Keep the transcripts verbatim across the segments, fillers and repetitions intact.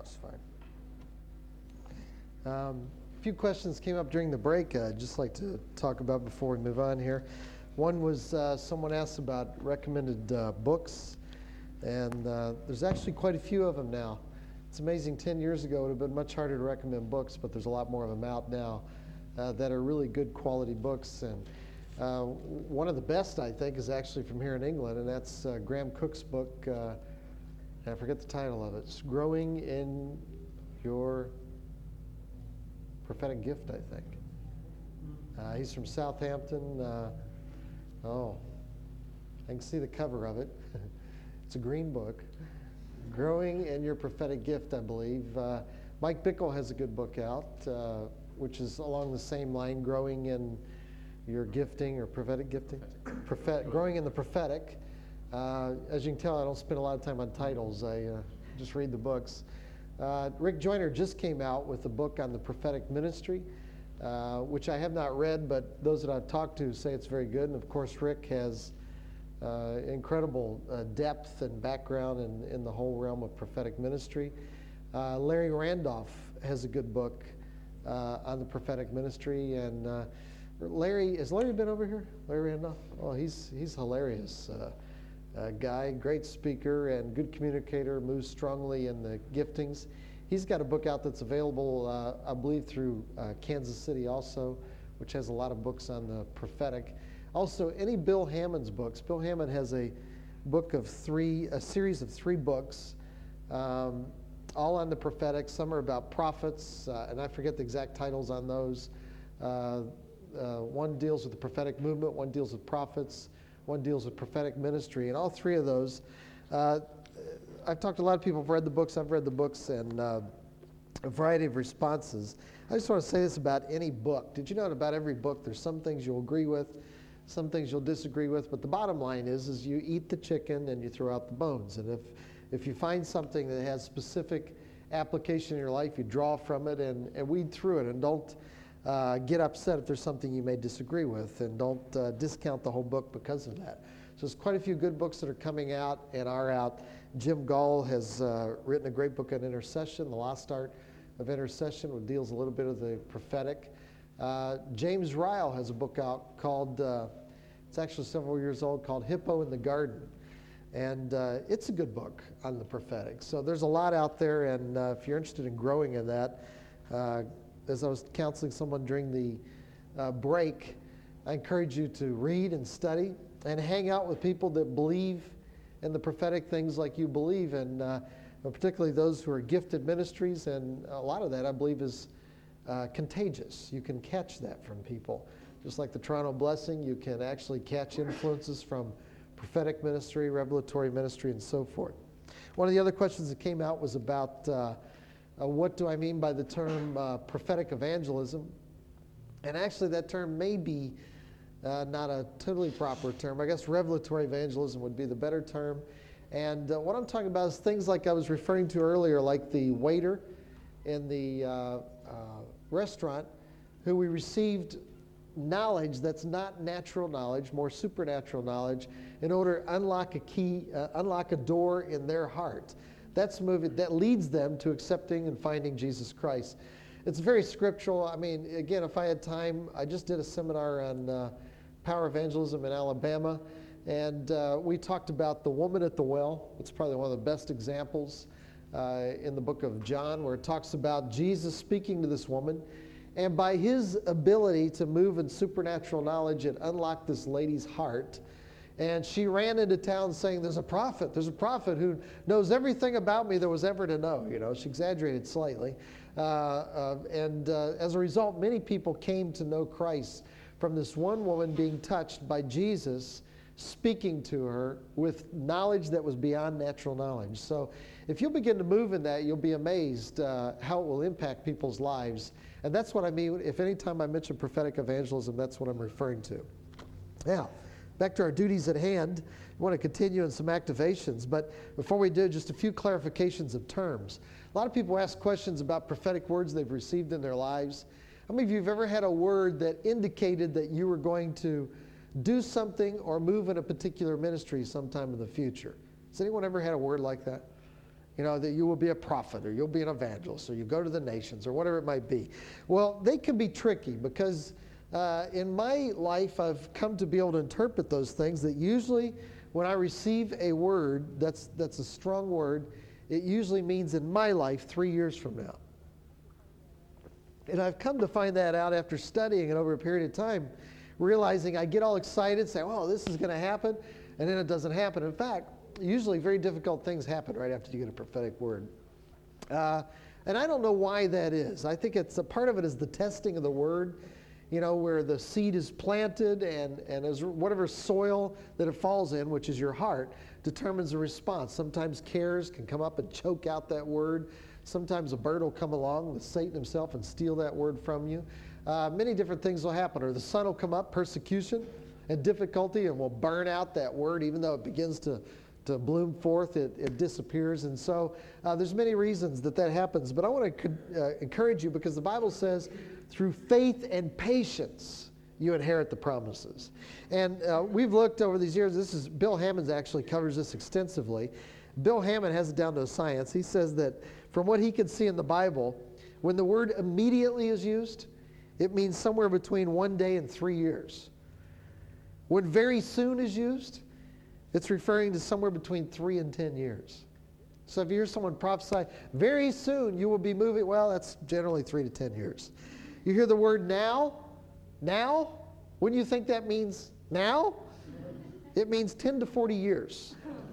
That's fine. Um, a few questions came up during the break uh, I'd just like to talk about before we move on here. One was uh, someone asked about recommended uh, books, and uh, there's actually quite a few of them now. It's amazing, ten years ago it would have been much harder to recommend books, but there's a lot more of them out now uh, that are really good quality books. And uh, one of the best, I think, is actually from here in England, and that's uh, Graham Cook's book, uh, I forget the title of it. It's Growing in Your Prophetic Gift, I think. Uh, he's from Southampton. Uh, oh, I can see the cover of it. It's a green book. Growing in Your Prophetic Gift, I believe. Uh, Mike Bickle has a good book out, uh, which is along the same line, Growing in Your Gifting or Prophetic Gifting. Prophet, growing in the Prophetic. Uh, as you can tell, I don't spend a lot of time on titles. I uh, just read the books. Uh, Rick Joyner just came out with a book on the prophetic ministry, uh, which I have not read, but those that I've talked to say it's very good. And of course, Rick has uh, incredible uh, depth and background in, in the whole realm of prophetic ministry. Uh, Larry Randolph has a good book uh, on the prophetic ministry. And uh, Larry, has Larry been over here? Larry Randolph? Oh, he's he's hilarious. Uh, Uh, guy, great speaker and good communicator, moves strongly in the giftings. He's got a book out that's available, uh, I believe, through uh, Kansas City also, which has a lot of books on the prophetic. Also, any Bill Hammond's books. Bill Hammond has a book of three, a series of three books, um, all on the prophetic. Some are about prophets, uh, and I forget the exact titles on those. Uh, uh, one deals with the prophetic movement, one deals with prophets, one deals with prophetic ministry, and all three of those. Uh, I've talked to a lot of people who've read the books. I've read the books, and uh, a variety of responses. I just want to say this about any book. Did you know that about every book there's some things you'll agree with, some things you'll disagree with, but the bottom line is, is you eat the chicken and you throw out the bones. And if, if you find something that has specific application in your life, you draw from it and, and weed through it, and don't Uh, get upset if there's something you may disagree with, and don't uh, discount the whole book because of that. So there's quite a few good books that are coming out and are out. Jim Gall has uh, written a great book on intercession, The Lost Art of Intercession, which deals a little bit of the prophetic. Uh, James Ryle has a book out called, uh, it's actually several years old, called Hippo in the Garden. And uh, it's a good book on the prophetic. So there's a lot out there, and uh, if you're interested in growing in that, uh, as I was counseling someone during the uh, break, I encourage you to read and study and hang out with people that believe in the prophetic things like you believe, and uh, particularly those who are gifted ministries. And a lot of that, I believe, is uh, contagious. You can catch that from people. Just like the Toronto Blessing, you can actually catch influences from prophetic ministry, revelatory ministry, and so forth. One of the other questions that came out was about uh, Uh, what do I mean by the term uh, prophetic evangelism? And actually that term may be uh, not a totally proper term. I guess revelatory evangelism would be the better term. And uh, what I'm talking about is things like I was referring to earlier, like the waiter in the uh, uh, restaurant who we received knowledge that's not natural knowledge, more supernatural knowledge, in order to unlock a key, uh, unlock a door in their heart. That's moving, that leads them to accepting and finding Jesus Christ. It's very scriptural. I mean, again, if I had time, I just did a seminar on uh, power evangelism in Alabama, and uh, we talked about the woman at the well. It's probably one of the best examples uh, in the book of John, where it talks about Jesus speaking to this woman, and by his ability to move in supernatural knowledge, it unlocked this lady's heart. And she ran into town saying, there's a prophet, there's a prophet who knows everything about me there was ever to know. You know, she exaggerated slightly. Uh, uh, and uh, as a result, many people came to know Christ from this one woman being touched by Jesus speaking to her with knowledge that was beyond natural knowledge. So if you'll begin to move in that, you'll be amazed uh, how it will impact people's lives. And that's what I mean. If any time I mention prophetic evangelism, that's what I'm referring to. Now, back to our duties at hand. We want to continue in some activations, but before we do, just a few clarifications of terms. A lot of people ask questions about prophetic words they've received in their lives. How many of you have ever had a word that indicated that you were going to do something or move in a particular ministry sometime in the future? Has anyone ever had a word like that? You know, that you will be a prophet, or you'll be an evangelist, or you go to the nations, or whatever it might be. Well, they can be tricky because uh, in my life, I've come to be able to interpret those things that usually when I receive a word that's, that's a strong word, it usually means in my life three years from now. And I've come to find that out after studying it over a period of time, realizing I get all excited, say, oh, this is going to happen, and then it doesn't happen. In fact, usually very difficult things happen right after you get a prophetic word. Uh, and I don't know why that is. I think it's a part of it is the testing of the word, you know, where the seed is planted and, and as whatever soil that it falls in, which is your heart, determines the response. Sometimes cares can come up and choke out that word. Sometimes a bird will come along with Satan himself and steal that word from you. Uh, many different things will happen. Or the sun will come up, persecution and difficulty, and will burn out that word even though it begins to to bloom forth, it, it disappears. And so uh, there's many reasons that that happens. But I want to co- uh, encourage you, because the Bible says through faith and patience you inherit the promises. And uh, we've looked over these years. This is Bill Hammond actually covers this extensively. Bill Hammond has it down to a science. He says that from what he can see in the Bible, when the word immediately is used, it means somewhere between one day and three years. When very soon is used, it's referring to somewhere between three and ten years. So if you hear someone prophesy, very soon you will be moving, well, that's generally three to ten years. You hear the word now, now, wouldn't you think that means now? It means ten to forty years.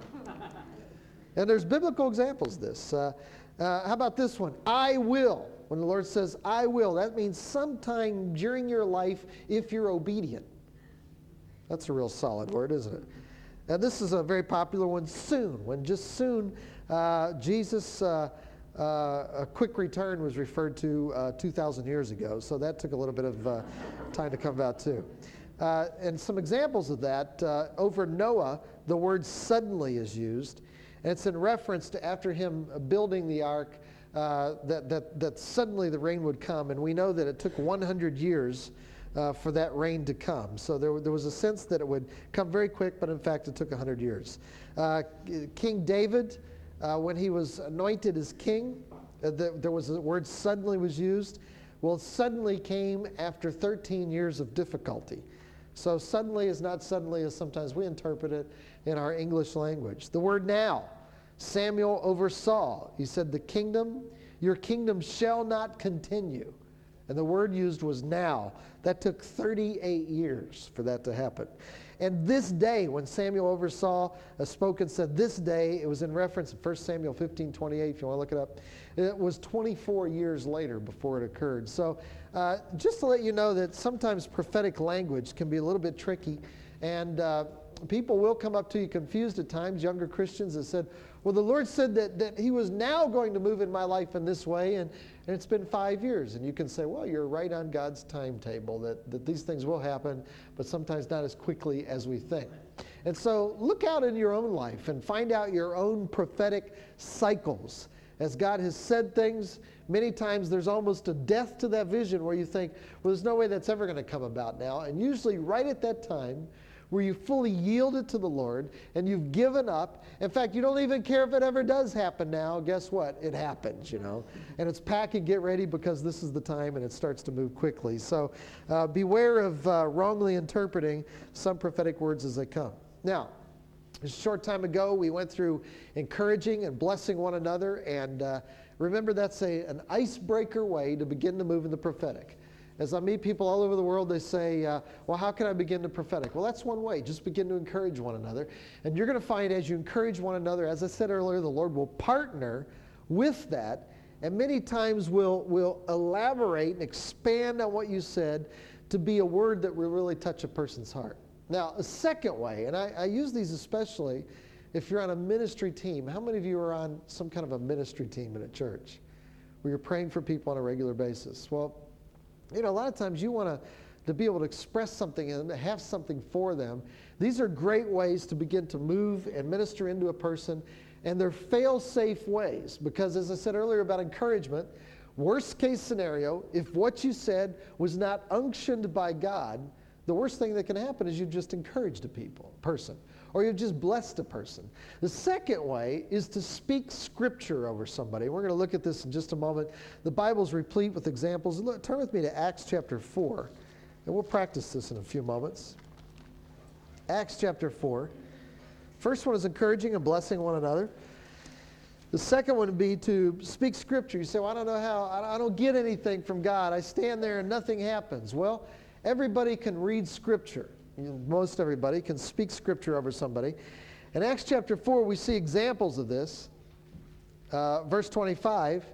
And there's biblical examples of this. Uh, uh, how about this one? I will. When the Lord says, I will, that means sometime during your life if you're obedient. That's a real solid word, isn't it? And this is a very popular one, soon. When just soon, uh, Jesus, uh, uh, a quick return was referred to uh, two thousand years ago. So that took a little bit of uh, time to come about too. Uh, and some examples of that, uh, over Noah, the word suddenly is used. And it's in reference to after him building the ark, uh, that, that, that suddenly the rain would come. And we know that it took one hundred years Uh, for that rain to come. So there, there was a sense that it would come very quick, but in fact it took one hundred years. Uh, King David, uh, when he was anointed as king, uh, the, there was a word suddenly was used. Well, suddenly came after thirteen years of difficulty. So suddenly is not suddenly as sometimes we interpret it in our English language. The word now, Samuel oversaw. He said, the kingdom, your kingdom shall not continue. And the word used was now. That took thirty-eight years for that to happen. And this day, when Samuel oversaw, uh, spoke and said, this day, it was in reference to First Samuel fifteen twenty-eight, if you want to look it up. It was twenty-four years later before it occurred. So uh, just to let you know that sometimes prophetic language can be a little bit tricky. And uh, people will come up to you confused at times, younger Christians that said, well, the Lord said that, that he was now going to move in my life in this way, and, and it's been five years. And you can say, well, you're right on God's timetable, that, that these things will happen, but sometimes not as quickly as we think. And so look out in your own life and find out your own prophetic cycles. As God has said things, many times there's almost a death to that vision where you think, well, there's no way that's ever going to come about now. And usually right at that time, where you fully yielded to the Lord and you've given up. In fact, you don't even care if it ever does happen now. Guess what? It happens, you know. And it's pack and get ready because this is the time and it starts to move quickly. So uh, beware of uh, wrongly interpreting some prophetic words as they come. Now, a short time ago, we went through encouraging and blessing one another. And uh, remember, that's a, an icebreaker way to begin to move in the prophetic. As I meet people all over the world, they say, uh, well, how can I begin to prophetic? Well, that's one way. Just begin to encourage one another. And you're going to find as you encourage one another, as I said earlier, the Lord will partner with that. And many times will will elaborate and expand on what you said to be a word that will really touch a person's heart. Now, a second way, and I, I use these especially if you're on a ministry team. How many of you are on some kind of a ministry team in a church where you're praying for people on a regular basis? Well, you know, a lot of times you want to, to be able to express something and have something for them. These are great ways to begin to move and minister into a person, and they're fail-safe ways because, as I said earlier about encouragement, worst case scenario, if what you said was not unctioned by God, the worst thing that can happen is you've just encouraged a people, person, or you've just blessed a person. The second way is to speak Scripture over somebody. We're going to look at this in just a moment. The Bible's replete with examples. Look, turn with me to Acts chapter four, and we'll practice this in a few moments. Acts chapter four. First one is encouraging and blessing one another. The second one would be to speak Scripture. You say, well, I don't know how, I don't get anything from God. I stand there and nothing happens. Well, everybody can read Scripture. You know, most everybody can speak Scripture over somebody. In Acts chapter four, we see examples of this. Uh, verse twenty-five.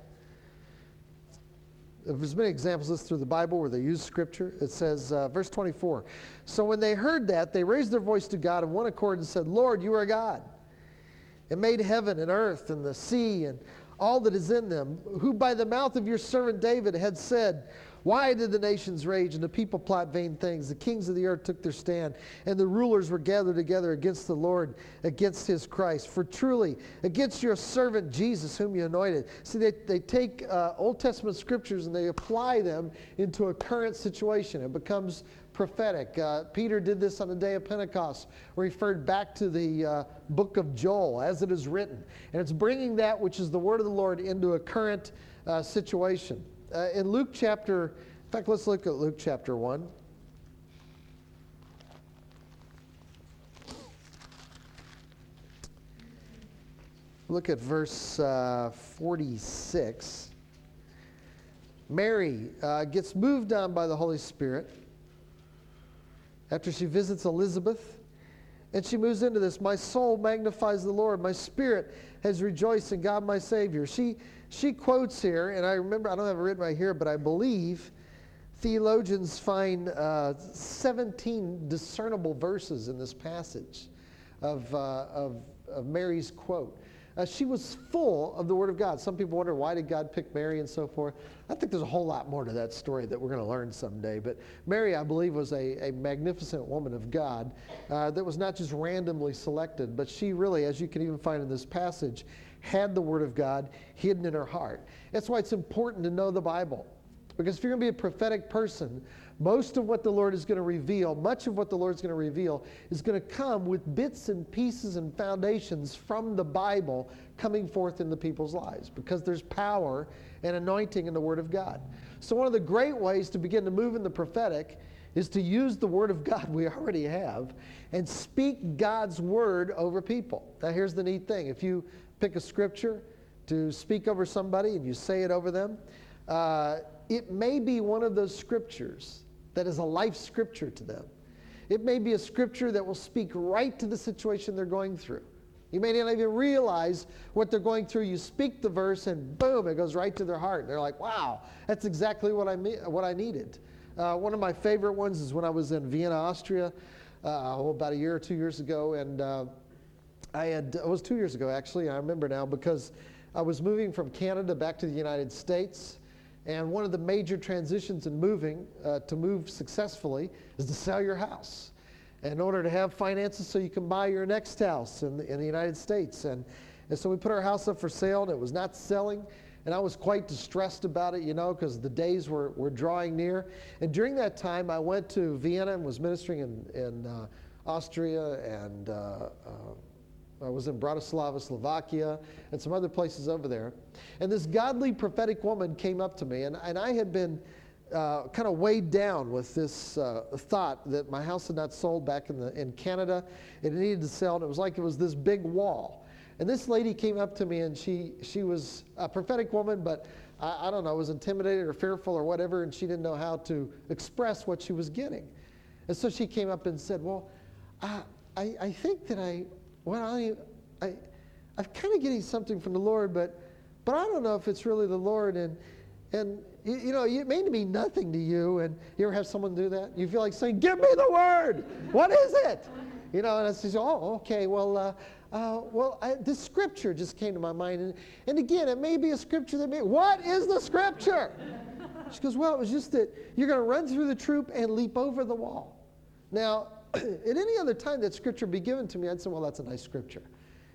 There's many examples of this through the Bible where they use Scripture. It says, uh, verse twenty-four, so when they heard that, they raised their voice to God in one accord and said, Lord, you are God, and made heaven and earth and the sea and all that is in them, who by the mouth of your servant David had said, why did the nations rage and the people plot vain things? The kings of the earth took their stand, and the rulers were gathered together against the Lord, against his Christ. For truly, against your servant Jesus, whom you anointed. See, they, they take uh, Old Testament scriptures and they apply them into a current situation. It becomes prophetic. Uh, Peter did this on the day of Pentecost, where he referred back to the uh, book of Joel, as it is written. And it's bringing that which is the word of the Lord into a current uh, situation. Uh, in Luke chapter, in fact, let's look at Luke chapter one. Look at verse uh, forty-six. Mary uh, gets moved on by the Holy Spirit after she visits Elizabeth, and she moves into this. My soul magnifies the Lord. My spirit has rejoiced in God my Savior. She she quotes here, and I remember, I don't have it written right here, but I believe theologians find uh, seventeen discernible verses in this passage of, uh, of, of Mary's quote. Uh, she was full of the Word of God. Some people wonder, why did God pick Mary and so forth? I think there's a whole lot more to that story that we're going to learn someday. But Mary, I believe, was a, a magnificent woman of God uh, that was not just randomly selected, but she really, as you can even find in this passage, had the Word of God hidden in her heart. That's why it's important to know the Bible. Because if you're going to be a prophetic person, most of what the Lord is going to reveal, much of what the Lord is going to reveal, is going to come with bits and pieces and foundations from the Bible coming forth in the people's lives, because there's power and anointing in the Word of God. So one of the great ways to begin to move in the prophetic is to use the Word of God we already have and speak God's Word over people. Now here's the neat thing. If you pick a scripture to speak over somebody and you say it over them, uh, it may be one of those scriptures that is a life scripture to them. It may be a scripture that will speak right to the situation they're going through. You may not even realize what they're going through. You speak the verse and boom, it goes right to their heart. And they're like, wow, that's exactly what I me- what I needed. Uh, one of my favorite ones is when I was in Vienna, Austria, uh, oh, about a year or two years ago. And uh, I had, it was two years ago actually, I remember now, because I was moving from Canada back to the United States. And one of the major transitions in moving, uh, to move successfully, is to sell your house in order to have finances so you can buy your next house in the, in the United States. And, and so we put our house up for sale, and it was not selling. And I was quite distressed about it, you know, because the days were, were drawing near. And during that time, I went to Vienna and was ministering in, in uh, Austria, and uh, uh, I was in Bratislava, Slovakia, and some other places over there. And this godly prophetic woman came up to me, and, and I had been uh, kind of weighed down with this uh, thought that my house had not sold back in, the, in Canada. It needed to sell, and it was like it was this big wall. And this lady came up to me, and she, she was a prophetic woman, but I, I don't know, was intimidated or fearful or whatever, and she didn't know how to express what she was getting. And so she came up and said, well, I, I, I think that I... Well, I, I, I'm kind of getting something from the Lord, but, but I don't know if it's really the Lord. And, and you, you know, it may mean nothing to you. And you ever have someone do that? You feel like saying, "Give me the word. What is it?" You know, and I say, "Oh, okay. Well, uh, uh, well, I, this scripture just came to my mind." And, and again, it may be a scripture that may. What is the scripture? She goes, "Well, it was just that you're going to run through the troop and leap over the wall." Now, at any other time that scripture be given to me, I'd say, well, that's a nice scripture.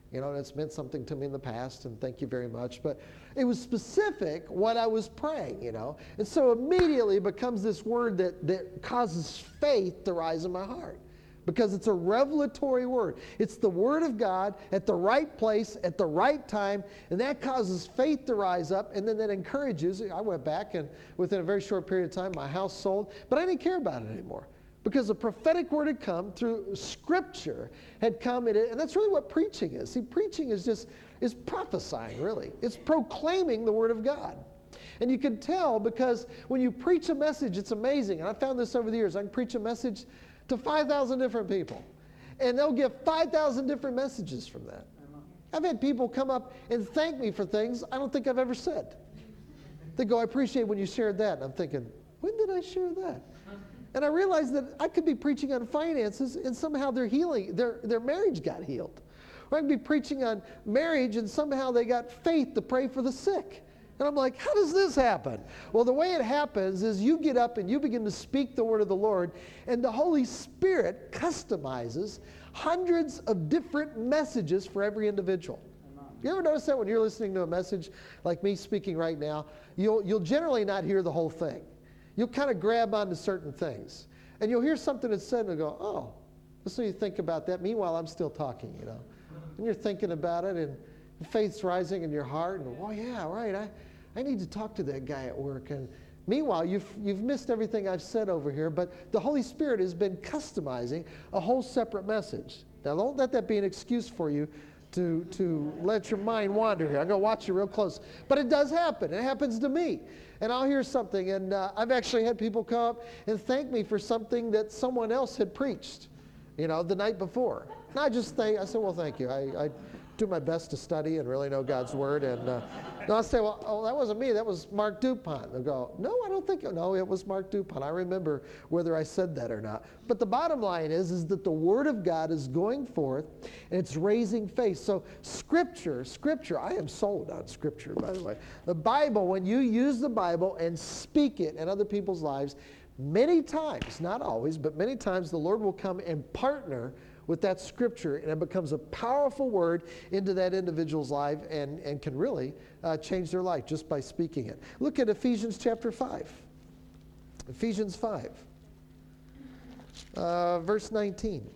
You know, and it's meant something to me in the past, and thank you very much. But it was specific what I was praying, you know. And so immediately it becomes this word that, that causes faith to rise in my heart. Because it's a revelatory word. It's the word of God at the right place, at the right time, and that causes faith to rise up, and then that encourages. I went back, and within a very short period of time, my house sold, but I didn't care about it anymore. Because the prophetic word had come through Scripture, had come, in it, and that's really what preaching is. See, preaching is just, is prophesying, really. It's proclaiming the word of God. And you can tell because when you preach a message, it's amazing. And I found this over the years. I can preach a message to five thousand different people. And they'll get five thousand different messages from that. I've had people come up and thank me for things I don't think I've ever said. They go, I appreciate when you shared that. And I'm thinking, when did I share that? And I realized that I could be preaching on finances and somehow their healing, their, their marriage got healed. Or I could be preaching on marriage and somehow they got faith to pray for the sick. And I'm like, how does this happen? Well, the way it happens is you get up and you begin to speak the word of the Lord, and the Holy Spirit customizes hundreds of different messages for every individual. You ever notice that when you're listening to a message like me speaking right now, you'll, you'll generally not hear the whole thing. You'll kind of grab onto certain things. And you'll hear something that's said and go, oh, so you think about that. Meanwhile, I'm still talking, you know. And you're thinking about it, and faith's rising in your heart, and oh yeah, right, I, I need to talk to that guy at work. And meanwhile, you've, you've missed everything I've said over here, but the Holy Spirit has been customizing a whole separate message. Now, don't let that be an excuse for you to, to let your mind wander here. I'm going to watch you real close. But it does happen. It happens to me. And I'll hear something, and uh, I've actually had people come up and thank me for something that someone else had preached, you know, the night before. And I just think, I said, well, thank you. I, I do my best to study and really know God's Word. And uh, I'll say, well, oh, that wasn't me. That was Mark Dupont. They'll go, no, I don't think, no, it was Mark Dupont. I remember whether I said that or not. But the bottom line is, is that the Word of God is going forth, and it's raising faith. So Scripture, Scripture, I am sold on Scripture, by the way. The Bible, when you use the Bible and speak it in other people's lives, many times, not always, but many times the Lord will come and partner with that Scripture, and it becomes a powerful word into that individual's life, and, and can really uh, change their life just by speaking it. Look at Ephesians chapter five. Ephesians five, uh, verse nineteen.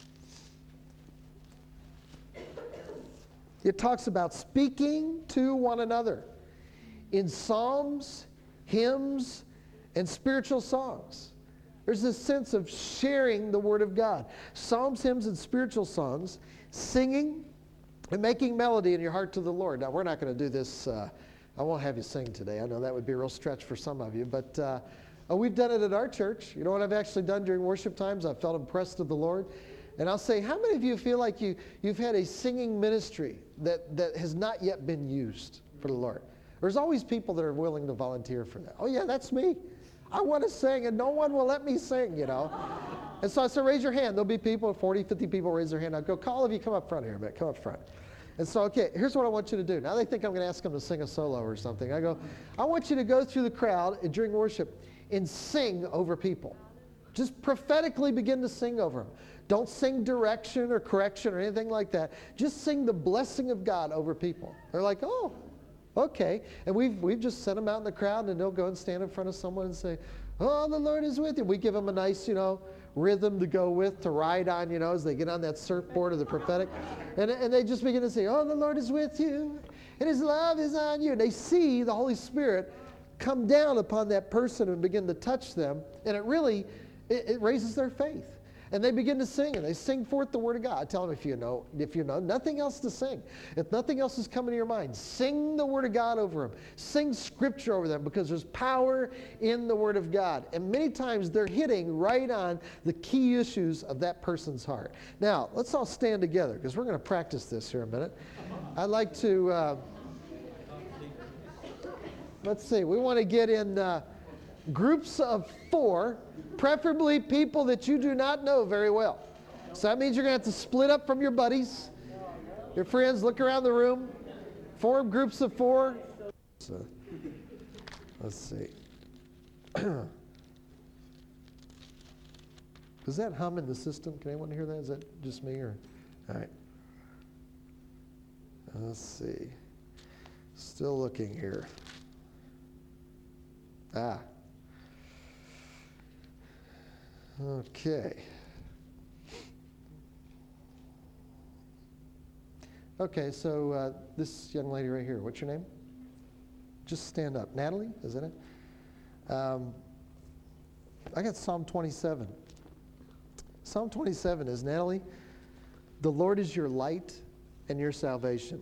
It talks about speaking to one another in psalms, hymns, and spiritual songs. There's this sense of sharing the Word of God. Psalms, hymns, and spiritual songs, singing and making melody in your heart to the Lord. Now, we're not going to do this. Uh, I won't have you sing today. I know that would be a real stretch for some of you. But uh, uh, we've done it at our church. You know what I've actually done during worship times? I've felt impressed with the Lord. And I'll say, how many of you feel like you, you've had a singing ministry that, that has not yet been used for the Lord? There's always people that are willing to volunteer for that. Oh, yeah, that's me. I want to sing, and no one will let me sing, you know. And so I said, raise your hand. There'll be people, forty, fifty people raise their hand. I'll go, call of you, come up front here a bit, come up front. And so, okay, here's what I want you to do. Now they think I'm going to ask them to sing a solo or something. I go, I want you to go through the crowd during worship and sing over people. Just prophetically begin to sing over them. Don't sing direction or correction or anything like that. Just sing the blessing of God over people. They're like, oh, okay. And we've, we've just sent them out in the crowd, and they'll go and stand in front of someone and say, oh, the Lord is with you. We give them a nice, you know, rhythm to go with, to ride on, you know, as they get on that surfboard of the prophetic. And, and they just begin to say, oh, the Lord is with you, and His love is on you. And they see the Holy Spirit come down upon that person and begin to touch them. And it really, it, it raises their faith. And they begin to sing, and they sing forth the Word of God. I tell them, if you know, if you know, nothing else to sing. If nothing else is coming to your mind, sing the Word of God over them. Sing Scripture over them, because there's power in the Word of God. And many times they're hitting right on the key issues of that person's heart. Now, let's all stand together, because we're going to practice this here a minute. I'd like to, uh, let's see, we want to get in uh, groups of four, preferably people that you do not know very well. So that means you're going to have to split up from your buddies, your friends. Look around the room. Form groups of four. So, let's see. Is that hum in the system? Can anyone hear that? Is that just me? Or all right. Let's see. Still looking here. Ah. Okay. Okay, so uh, this young lady right here, what's your name? Just stand up. Natalie, isn't it? Um, I got Psalm twenty-seven. Psalm twenty-seven is, Natalie, the Lord is your light and your salvation.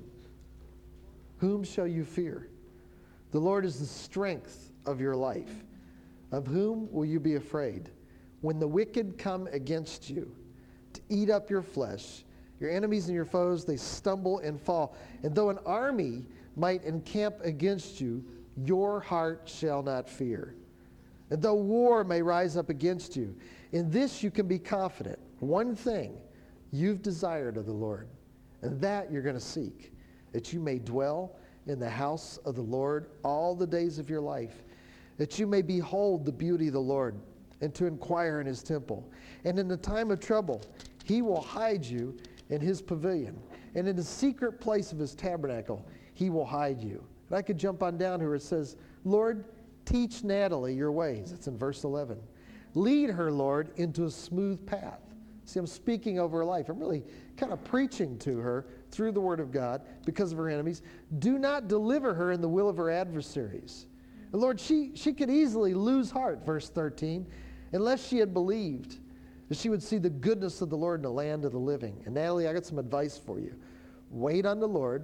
Whom shall you fear? The Lord is the strength of your life. Of whom will you be afraid? When the wicked come against you to eat up your flesh, your enemies and your foes, they stumble and fall. And though an army might encamp against you, your heart shall not fear. And though war may rise up against you, in this you can be confident. One thing you've desired of the Lord, and that you're going to seek, that you may dwell in the house of the Lord all the days of your life, that you may behold the beauty of the Lord, and to inquire in his temple. And in the time of trouble, he will hide you in his pavilion, and in the secret place of his tabernacle, he will hide you. And I could jump on down here. It says, Lord, teach Natalie your ways. It's in verse eleven. Lead her, Lord, into a smooth path. See, I'm speaking over her life. I'm really kind of preaching to her through the word of God because of her enemies. Do not deliver her in the will of her adversaries. And Lord, she, she could easily lose heart, verse thirteen, unless she had believed that she would see the goodness of the Lord in the land of the living. And Natalie, I got some advice for you. Wait on the Lord,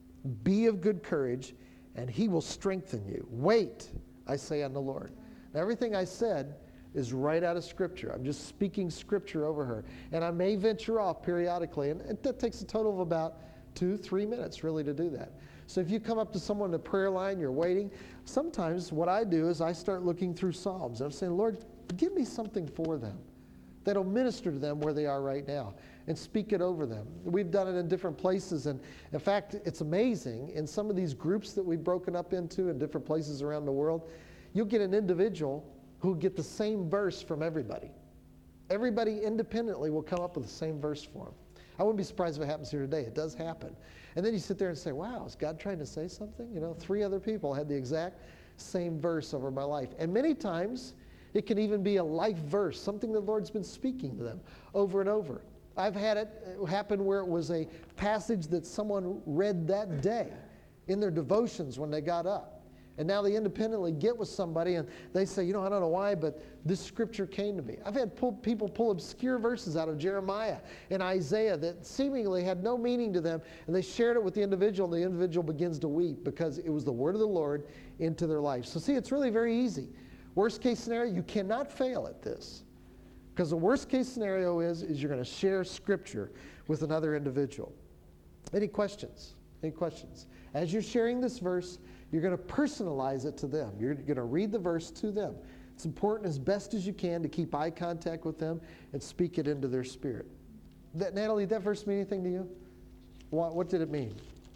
be of good courage, and he will strengthen you. Wait, I say, on the Lord. Now, everything I said is right out of Scripture. I'm just speaking Scripture over her. And I may venture off periodically, and it, that takes a total of about two, three minutes really to do that. So if you come up to someone in the prayer line, you're waiting, sometimes what I do is I start looking through Psalms. I'm saying, Lord, give me something for them that'll minister to them where they are right now and speak it over them. We've done it in different places, and in fact, it's amazing. In some of these groups that we've broken up into in different places around the world, you'll get an individual who'll get the same verse from everybody. Everybody independently will come up with the same verse for them. I wouldn't be surprised if it happens here today. It does happen. And then you sit there and say, wow, is God trying to say something? You know, three other people had the exact same verse over my life. And many times, it can even be a life verse, something the Lord's been speaking to them over and over. I've had it happen where it was a passage that someone read that day in their devotions when they got up. And now they independently get with somebody and they say, you know, I don't know why, but this scripture came to me. I've had pull, people pull obscure verses out of Jeremiah and Isaiah that seemingly had no meaning to them, and they shared it with the individual, and the individual begins to weep because it was the word of the Lord into their life. So see, it's really very easy. Worst case scenario, you cannot fail at this. Because the worst case scenario is, is you're going to share scripture with another individual. Any questions? Any questions? As you're sharing this verse, you're going to personalize it to them. You're going to read the verse to them. It's important as best as you can to keep eye contact with them and speak it into their spirit. That, Natalie, did that verse mean anything to you? What, what did it mean?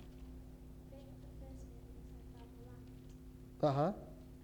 Uh-huh.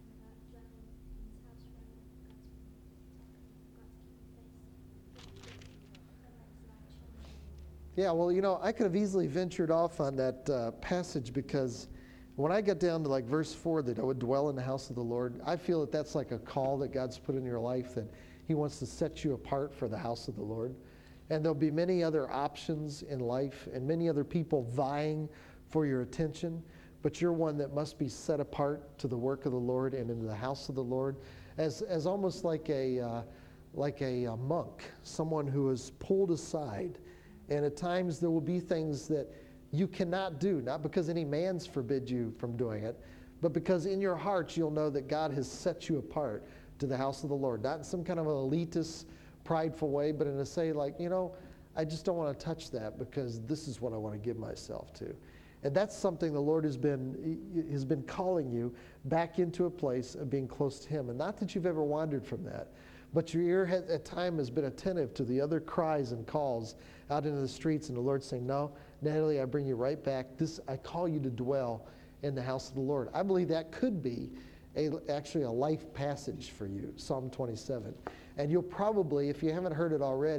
Yeah, well, you know, I could have easily ventured off on that uh, passage because when I get down to like verse four, that I would dwell in the house of the Lord, I feel that that's like a call that God's put in your life, that he wants to set you apart for the house of the Lord. And there'll be many other options in life and many other people vying for your attention, but you're one that must be set apart to the work of the Lord and into the house of the Lord as, as almost like a, uh, like a, a monk, someone who is pulled aside. And at times there will be things that you cannot do, not because any man's forbid you from doing it, but because in your heart you'll know that God has set you apart to the house of the Lord. Not in some kind of an elitist, prideful way, but in a say like, you know, I just don't want to touch that because this is what I want to give myself to. And that's something the Lord has been, has been calling you back into a place of being close to him. And not that you've ever wandered from that, but your ear has, at time has been attentive to the other cries and calls out into the streets, and the Lord's saying, no, Natalie, I bring you right back. This, I call you to dwell in the house of the Lord. I believe that could be a, actually a life passage for you, Psalm twenty-seven. And you'll probably, if you haven't heard it already,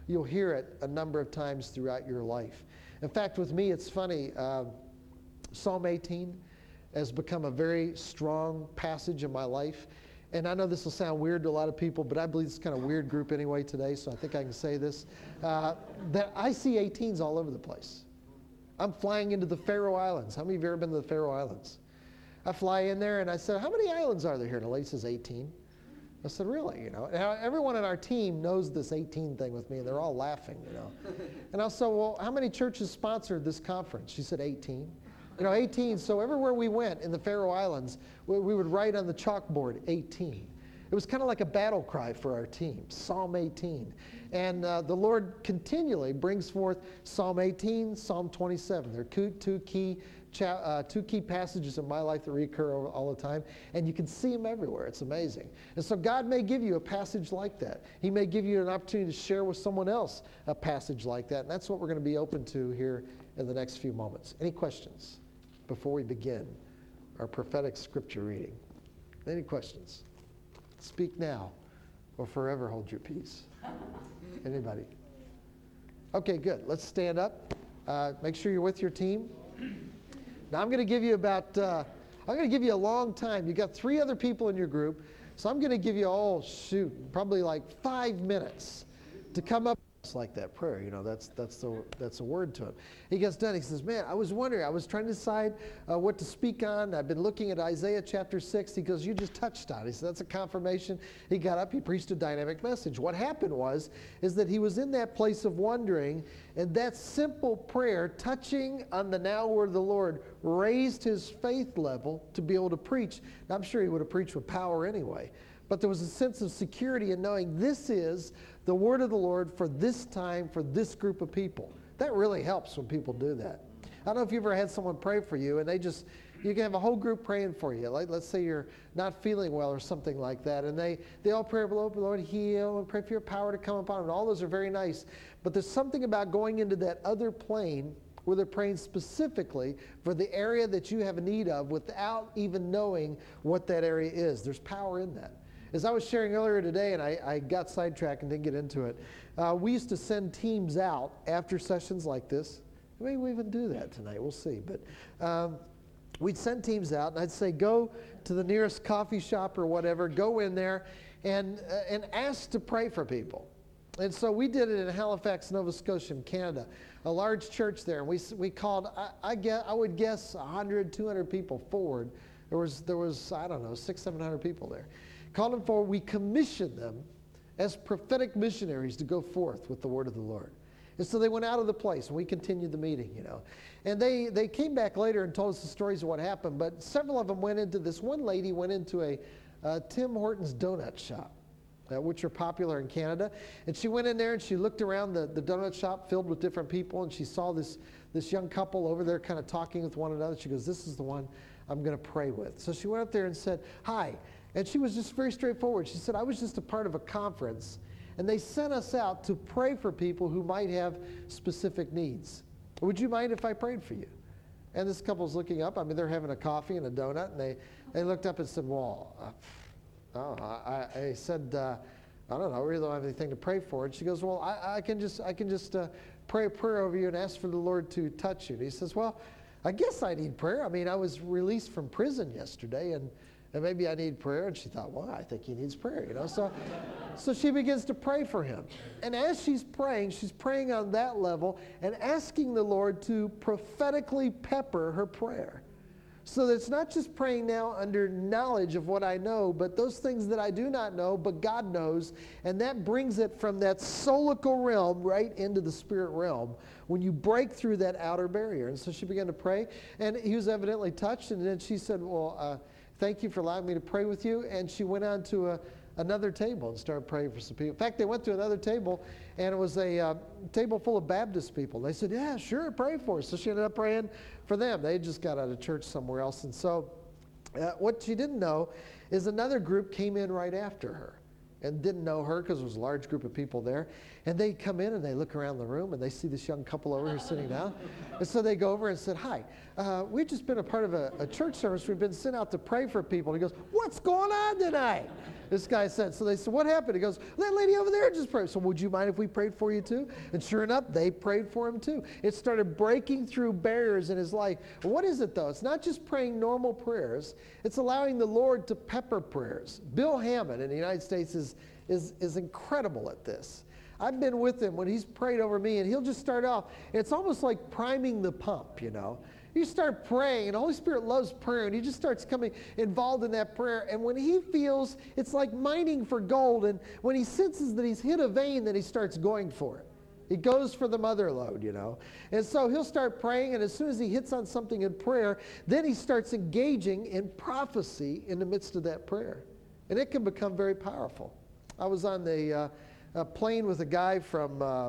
you'll hear it a number of times throughout your life. In fact, with me, it's funny. Uh, Psalm eighteen has become a very strong passage in my life. And I know this will sound weird to a lot of people, but I believe it's kind of a weird group anyway today, so I think I can say this. Uh, that I see eighteens all over the place. I'm flying into the Faroe Islands. How many of you have ever been to the Faroe Islands? I fly in there and I said, how many islands are there here? And the lady says eighteen. I said, really? You know, now everyone on our team knows this eighteen thing with me, and they're all laughing, you know. And I said, well, how many churches sponsored this conference? She said, eighteen. You know, eighteen. So everywhere we went in the Faroe Islands, we, we would write on the chalkboard, eighteen. It was kind of like a battle cry for our team, Psalm eighteen. And uh, the Lord continually brings forth Psalm eighteen, Psalm twenty-seven. They're two, two, key, cha- uh, two key passages in my life that recur all, all the time. And you can see them everywhere. It's amazing. And so God may give you a passage like that. He may give you an opportunity to share with someone else a passage like that. And that's what we're going to be open to here in the next few moments. Any questions before we begin our prophetic scripture reading? Any questions? Speak now or forever hold your peace. Anybody? Okay, good. Let's stand up. Uh, make sure you're with your team. Now I'm going to give you about, uh, I'm going to give you a long time. You got three other people in your group, so I'm going to give you, oh shoot, probably like five minutes to come up like that prayer. You know, that's that's the that's a word to him. He gets done. He says, man, I was wondering, I was trying to decide uh, what to speak on. I've been looking at Isaiah chapter six. He goes, you just touched on it. He said, that's a confirmation. He got up, he preached a dynamic message. What happened was, is that he was in that place of wondering, and that simple prayer, touching on the now word of the Lord, raised his faith level to be able to preach. Now, I'm sure he would have preached with power anyway. But there was a sense of security in knowing this is the word of the Lord for this time, for this group of people. That really helps when people do that. I don't know if you've ever had someone pray for you, and they just, you can have a whole group praying for you. Like, let's say you're not feeling well or something like that, and they, they all pray, Lord, heal, and pray for your power to come upon them. And all those are very nice. But there's something about going into that other plane where they're praying specifically for the area that you have a need of without even knowing what that area is. There's power in that. As I was sharing earlier today, and I, I got sidetracked and didn't get into it, uh, we used to send teams out after sessions like this. Maybe we even do that tonight. We'll see. But um, we'd send teams out, and I'd say, go to the nearest coffee shop or whatever, go in there, and, uh, and ask to pray for people. And so we did it in Halifax, Nova Scotia, in Canada, a large church there. And we, we called, I, I, guess, I would guess, one hundred, two hundred people forward. There was, there was I don't know, six, seven hundred people there. Called them forward. We commissioned them as prophetic missionaries to go forth with the word of the Lord. And so they went out of the place, and we continued the meeting, you know. And they, they came back later and told us the stories of what happened, but several of them went into, this one lady went into a uh, Tim Hortons donut shop, uh, which are popular in Canada. And she went in there, and she looked around the, the donut shop filled with different people, and she saw this, this young couple over there kind of talking with one another. She goes, this is the one I'm going to pray with. So she went up there and said, hi. And she was just very straightforward. She said, I was just a part of a conference, and they sent us out to pray for people who might have specific needs. Would you mind if I prayed for you? And this couple's looking up. I mean, they're having a coffee and a donut, and they, they looked up and said, well, uh, oh, I, I said, uh, I don't know, we really don't have anything to pray for. And she goes, well, I, I can just, I can just uh, pray a prayer over you and ask for the Lord to touch you. And he says, well, I guess I need prayer. I mean, I was released from prison yesterday, and And maybe I need prayer. And she thought, well, I think he needs prayer, you know. So, so she begins to pray for him. And as she's praying, she's praying on that level and asking the Lord to prophetically pepper her prayer. So that it's not just praying now under knowledge of what I know, but those things that I do not know, but God knows. And that brings it from that solical realm right into the spirit realm when you break through that outer barrier. And so she began to pray, and he was evidently touched. And then she said, well, uh, thank you for allowing me to pray with you. And she went on to a, another table and started praying for some people. In fact, they went to another table, and it was a uh, table full of Baptist people. They said, yeah, sure, pray for us. So she ended up praying for them. They just got out of church somewhere else. And so uh, what she didn't know is another group came in right after her and didn't know her because there was a large group of people there. And they come in and they look around the room and they see this young couple over here sitting down. And so they go over and said, hi, uh, we've just been a part of a, a church service. We've been sent out to pray for people. And he goes, what's going on tonight? This guy said, so they said, what happened? He goes, that lady over there just prayed. So would you mind if we prayed for you too? And sure enough, they prayed for him too. It started breaking through barriers in his life. What is it though? It's not just praying normal prayers. It's allowing the Lord to pepper prayers. Bill Hammond in the United States is, is, is incredible at this. I've been with him when he's prayed over me, and he'll just start off. It's almost like priming the pump, you know. You start praying, and the Holy Spirit loves prayer, and he just starts coming involved in that prayer. And when he feels, it's like mining for gold, and when he senses that he's hit a vein, then he starts going for it. He goes for the mother lode, you know. And so he'll start praying, and as soon as he hits on something in prayer, then he starts engaging in prophecy in the midst of that prayer. And it can become very powerful. I was on the uh, a plane with a guy from, uh,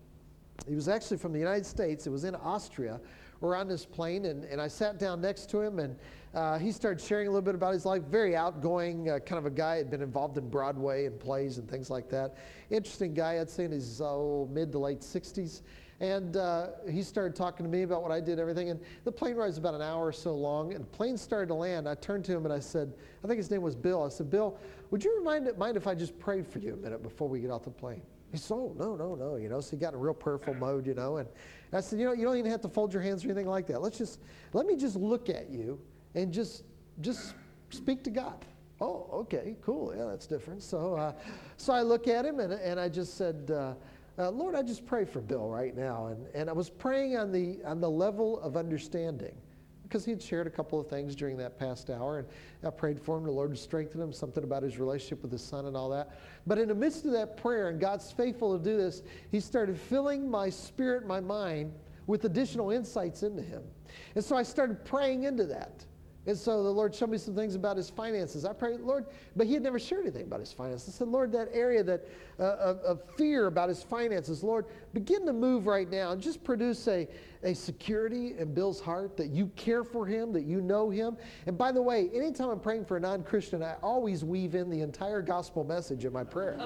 he was actually from the United States. It was in Austria. We're on this plane, and, and I sat down next to him, and uh, he started sharing a little bit about his life. Very outgoing, uh, kind of a guy, had been involved in Broadway and plays and things like that. Interesting guy, I'd say in his oh, mid to late sixties. And uh, he started talking to me about what I did and everything. And the plane ride was about an hour or so long, and the plane started to land. I turned to him and I said, I think his name was Bill. I said, Bill, would you remind, mind if I just prayed for you a minute before we get off the plane? He said, oh, no, no, no, you know. So he got in a real prayerful mode, you know. And I said, you know, you don't even have to fold your hands or anything like that. Let's just, let me just look at you and just, just speak to God. Oh, okay, cool. Yeah, that's different. So, uh, so I look at him and, and I just said, uh, uh, Lord, I just pray for Bill right now. And, and I was praying on the, on the level of understanding, because he had shared a couple of things during that past hour, and I prayed for him. The Lord would strengthen him, something about his relationship with his son and all that. But in the midst of that prayer, and God's faithful to do this, he started filling my spirit, my mind, with additional insights into him. And so I started praying into that. And so the Lord showed me some things about his finances. I prayed, Lord, but he had never shared anything about his finances. I said, Lord, that area that uh, of, of fear about his finances, Lord, begin to move right now and just produce a, a security in Bill's heart that you care for him, that you know him. And by the way, anytime I'm praying for a non-Christian, I always weave in the entire gospel message in my prayer.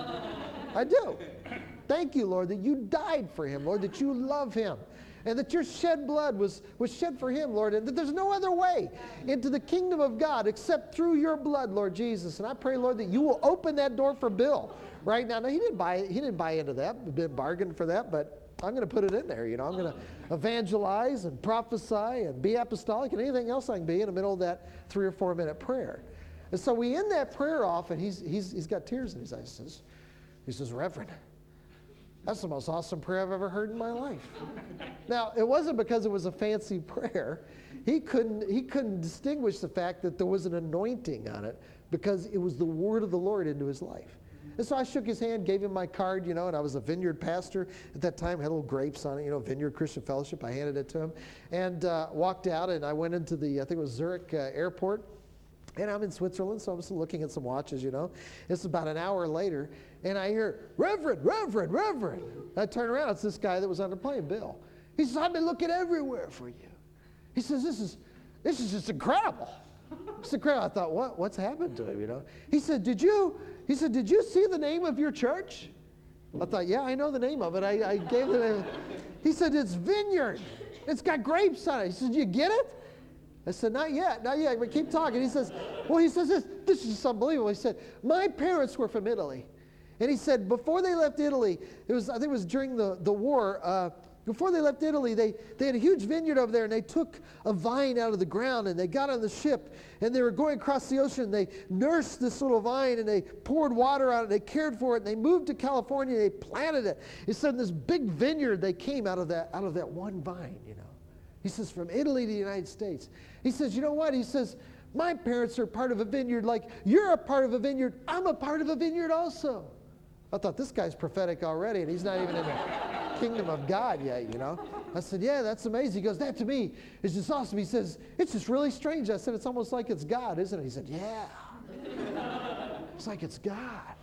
I do. Thank you, Lord, that you died for him, Lord, that you love him. And that your shed blood was, was shed for him, Lord, and that there's no other way into the kingdom of God except through your blood, Lord Jesus. And I pray, Lord, that you will open that door for Bill right now. Now, he didn't buy, he didn't buy into that, he didn't bargain for that, but I'm going to put it in there. You know, I'm going to evangelize and prophesy and be apostolic and anything else I can be in the middle of that three or four minute prayer. And so we end that prayer off, and he's, he's, he's got tears in his eyes. He says, he says, Reverend, that's the most awesome prayer I've ever heard in my life. Now, it wasn't because it was a fancy prayer. He couldn't, he couldn't distinguish the fact that there was an anointing on it because it was the word of the Lord into his life. And so I shook his hand, gave him my card, you know, and I was a vineyard pastor at that time, had little grapes on it, you know, Vineyard Christian Fellowship. I handed it to him and uh, walked out, and I went into the, I think it was Zurich uh, airport. And I'm in Switzerland, so I'm just looking at some watches, you know. It's about an hour later, and I hear, Reverend, Reverend, Reverend. I turn around, it's this guy that was on the plane, Bill. He says, I've been looking everywhere for you. He says, this is this is just incredible. It's incredible. I thought, what what's happened to him, you know? He said, did you, he said, did you see the name of your church? I thought, yeah, I know the name of it. I, I gave the name. He said, it's Vineyard. It's got grapes on it. He said, you get it? I said, not yet, not yet, but keep talking. He says, well, he says this, this is just unbelievable. He said, my parents were from Italy. And he said, before they left Italy, it was, I think it was during the, the war, uh, before they left Italy, they, they had a huge vineyard over there, and they took a vine out of the ground, and they got on the ship, and they were going across the ocean, and they nursed this little vine, and they poured water on it, and they cared for it, and they moved to California, and they planted it. He said, in this big vineyard, they came out of that, out of that one vine, you know. He says, from Italy to the United States. He says, you know what? He says, my parents are part of a vineyard like you're a part of a vineyard. I'm a part of a vineyard also. I thought, this guy's prophetic already, and he's not even in the kingdom of God yet, you know. I said, yeah, that's amazing. He goes, that to me is just awesome. He says, it's just really strange. I said, it's almost like it's God, isn't it? He said, yeah. It's like it's God.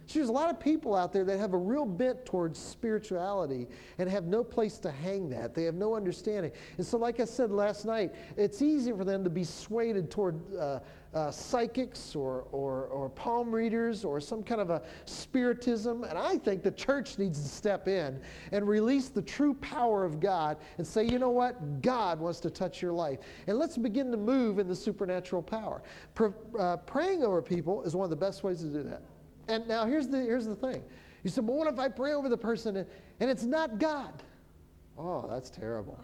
So there's a lot of people out there that have a real bent towards spirituality and have no place to hang that. They have no understanding. And so like I said last night, it's easy for them to be swayed toward uh, uh, psychics or, or, or palm readers or some kind of a spiritism. And I think the church needs to step in and release the true power of God and say, you know what? God wants to touch your life. And let's begin to move in the supernatural power. Pr- uh, praying over people is one of the best ways to do that. And now here's the, here's the thing. You said, but what if I pray over the person and, and it's not God? Oh, that's terrible.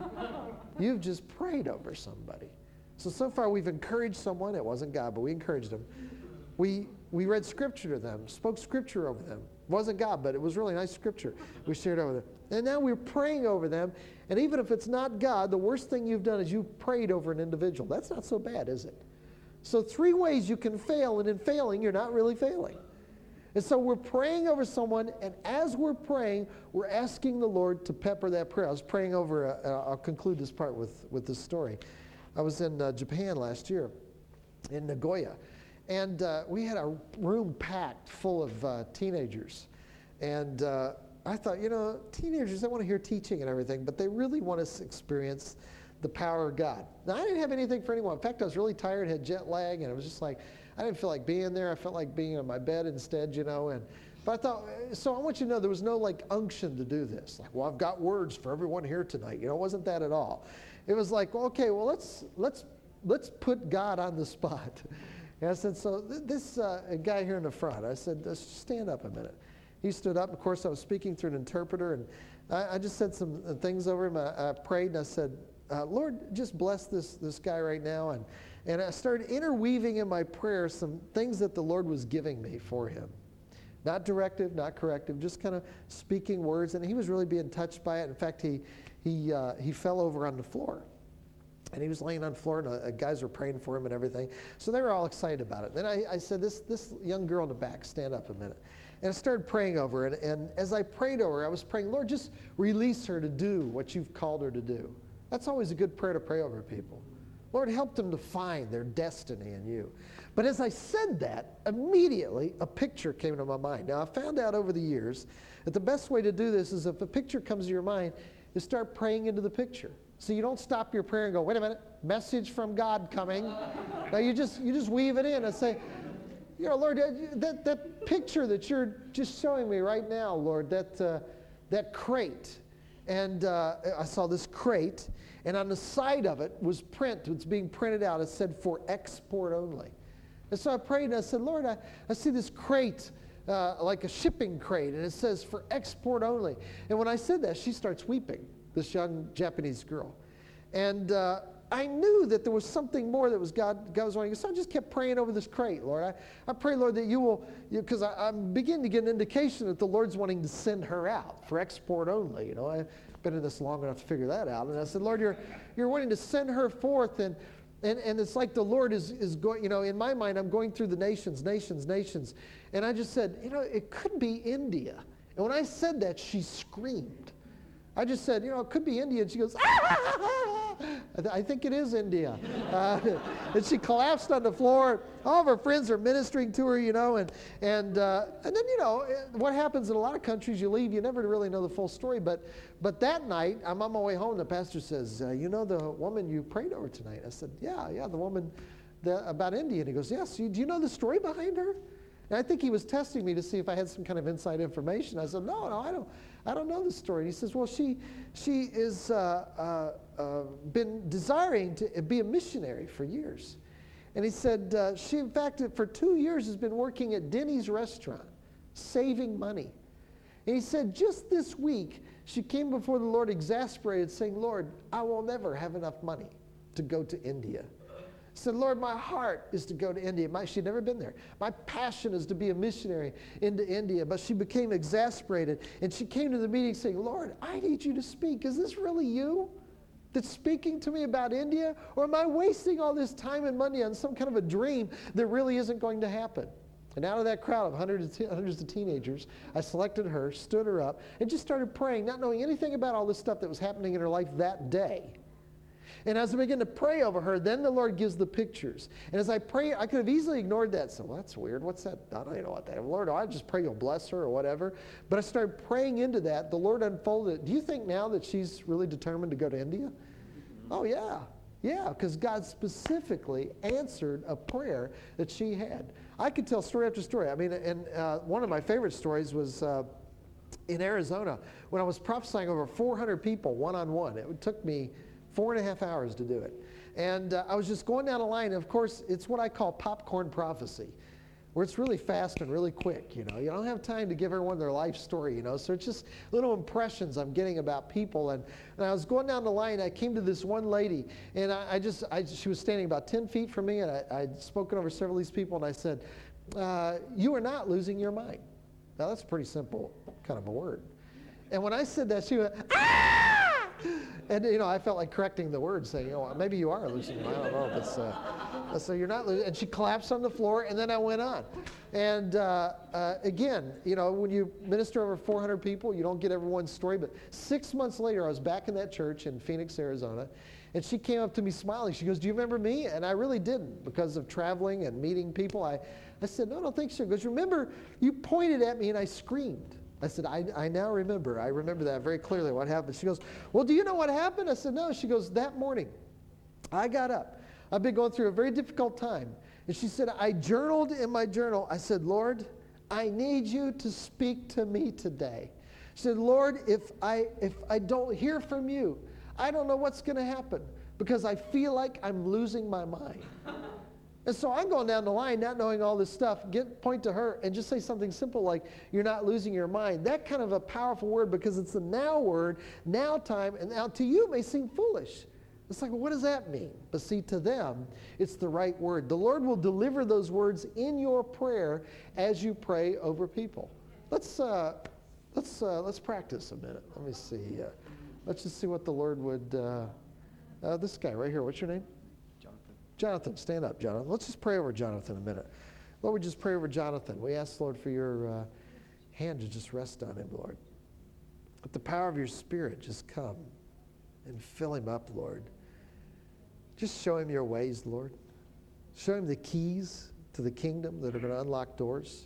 You've just prayed over somebody. So, so far we've encouraged someone. It wasn't God, but we encouraged them. We, we read scripture to them, spoke scripture over them. It wasn't God, but it was really nice scripture we shared over them. And now we're praying over them. And even if it's not God, the worst thing you've done is you've prayed over an individual. That's not so bad, is it? So three ways you can fail, and in failing, you're not really failing. And so we're praying over someone, and as we're praying, we're asking the Lord to pepper that prayer. I was praying over, a, I'll conclude this part with, with this story. I was in uh, Japan last year, in Nagoya, and uh, we had a room packed full of uh, teenagers. And uh, I thought, you know, teenagers, they want to hear teaching and everything, but they really want to experience the power of God. Now, I didn't have anything for anyone. In fact, I was really tired, had jet lag, and it was just like, I didn't feel like being there. I felt like being on my bed instead, you know. And but I thought, so I want you to know there was no like unction to do this. Like, well, I've got words for everyone here tonight. You know, it wasn't that at all. It was like, well, okay, well, let's let's let's put God on the spot. And I said, so th- this uh, guy here in the front, I said, let's stand up a minute. He stood up. Of course, I was speaking through an interpreter, and I, I just said some things over him. I, I prayed, and I said, uh, Lord, just bless this this guy right now. And And I started interweaving in my prayer some things that the Lord was giving me for him. Not directive, not corrective, just kind of speaking words. And he was really being touched by it. In fact, he he uh, he fell over on the floor. And he was laying on the floor, and uh, guys were praying for him and everything. So they were all excited about it. Then I, I said, this this young girl in the back, stand up a minute. And I started praying over her. And, and as I prayed over her, I was praying, Lord, just release her to do what you've called her to do. That's always a good prayer to pray over people. Lord, help them to find their destiny in you. But as I said that, immediately a picture came to my mind. Now, I found out over the years that the best way to do this is if a picture comes to your mind, is start praying into the picture. So you don't stop your prayer and go, wait a minute, message from God coming. Now you just you just weave it in and say, you know, Lord, that, that picture that you're just showing me right now, Lord, that, uh, that crate. And uh, I saw this crate, and on the side of it was print. It's being printed out. It said, for export only. And so I prayed, and I said, Lord, I, I see this crate, uh, like a shipping crate, and it says, for export only. And when I said that, she starts weeping, this young Japanese girl. And uh, I knew that there was something more that was God, God was wanting. So I just kept praying over this crate, Lord. I, I pray, Lord, that you will, because I'm beginning to get an indication that the Lord's wanting to send her out for export only. You know, I've been in this long enough to figure that out. And I said, Lord, you're you're wanting to send her forth, and and and it's like the Lord is is going. You know, in my mind, I'm going through the nations, nations, nations, and I just said, you know, it could be India. And when I said that, she screamed. I just said, you know, it could be India. And she goes, ah! I, th- I think it is India. Uh, and she collapsed on the floor. All of her friends are ministering to her, you know. And and uh, and then, you know, what happens in a lot of countries, you leave, you never really know the full story. But but that night, I'm on my way home, the pastor says, uh, you know the woman you prayed over tonight? I said, yeah, yeah, the woman that, about India. And he goes, yes, you, do you know the story behind her? And I think he was testing me to see if I had some kind of inside information. I said, no, no, I don't. I don't know the story. And he says, well, she she is uh, uh, uh, been desiring to be a missionary for years. And he said, uh, she, in fact, for two years has been working at Denny's restaurant, saving money. And he said, just this week, she came before the Lord exasperated, saying, Lord, I will never have enough money to go to India. Said, Lord, my heart is to go to India. My, she'd never been there. My passion is to be a missionary into India. But she became exasperated. And she came to the meeting saying, Lord, I need you to speak. Is this really you that's speaking to me about India? Or am I wasting all this time and money on some kind of a dream that really isn't going to happen? And out of that crowd of hundreds of, hundreds of teenagers, I selected her, stood her up, and just started praying, not knowing anything about all this stuff that was happening in her life that day. And as I begin to pray over her, then the Lord gives the pictures. And as I pray, I could have easily ignored that. So, well, that's weird. What's that? I don't even know what that is. Lord, I just pray you'll bless her or whatever. But I started praying into that. The Lord unfolded it. Do you think now that she's really determined to go to India? Oh, yeah. Yeah, because God specifically answered a prayer that she had. I could tell story after story. I mean, and uh, one of my favorite stories was uh, in Arizona when I was prophesying over four hundred people one-on-one. It took me four and a half hours to do it. And uh, I was just going down a line. And of course, it's what I call popcorn prophecy, where it's really fast and really quick, you know. You don't have time to give everyone their life story, you know. So it's just little impressions I'm getting about people. And, and I was going down the line, I came to this one lady, and I, I just, I, she was standing about ten feet from me, and I, I'd spoken over several of these people, and I said, uh, you are not losing your mind. Now, that's a pretty simple kind of a word. And when I said that, she went, ah! And, you know, I felt like correcting the word, saying, you know, maybe you are losing your mind. I don't know if it's, uh, so you're not losing. And she collapsed on the floor, and then I went on. And uh, uh, again, you know, when you minister over four hundred people, you don't get everyone's story. But six months later, I was back in that church in Phoenix, Arizona, and she came up to me smiling. She goes, do you remember me? And I really didn't, because of traveling and meeting people. I, I said, no, I don't think so. She goes, remember, you pointed at me and I screamed. I said, I, I now remember. I remember that very clearly, what happened. She goes, well, do you know what happened? I said, no. She goes, that morning, I got up. I've been going through a very difficult time. And she said, I journaled in my journal. I said, Lord, I need you to speak to me today. She said, Lord, if I, if I don't hear from you, I don't know what's going to happen, because I feel like I'm losing my mind. And so I'm going down the line, not knowing all this stuff, get point to her and just say something simple like, you're not losing your mind. That kind of a powerful word, because it's the now word, now time, and now to you may seem foolish. It's like, well, what does that mean? But see, to them, it's the right word. The Lord will deliver those words in your prayer as you pray over people. Let's uh, let's uh, let's practice a minute. Let me see. Uh, let's just see what the Lord would. Uh, uh, this guy right here. What's your name? Jonathan, stand up, Jonathan. Let's just pray over Jonathan a minute. Lord, we just pray over Jonathan. We ask, Lord, for your uh, hand to just rest on him, Lord. Let the power of your Spirit just come and fill him up, Lord. Just show him your ways, Lord. Show him the keys to the kingdom that are going to unlock doors.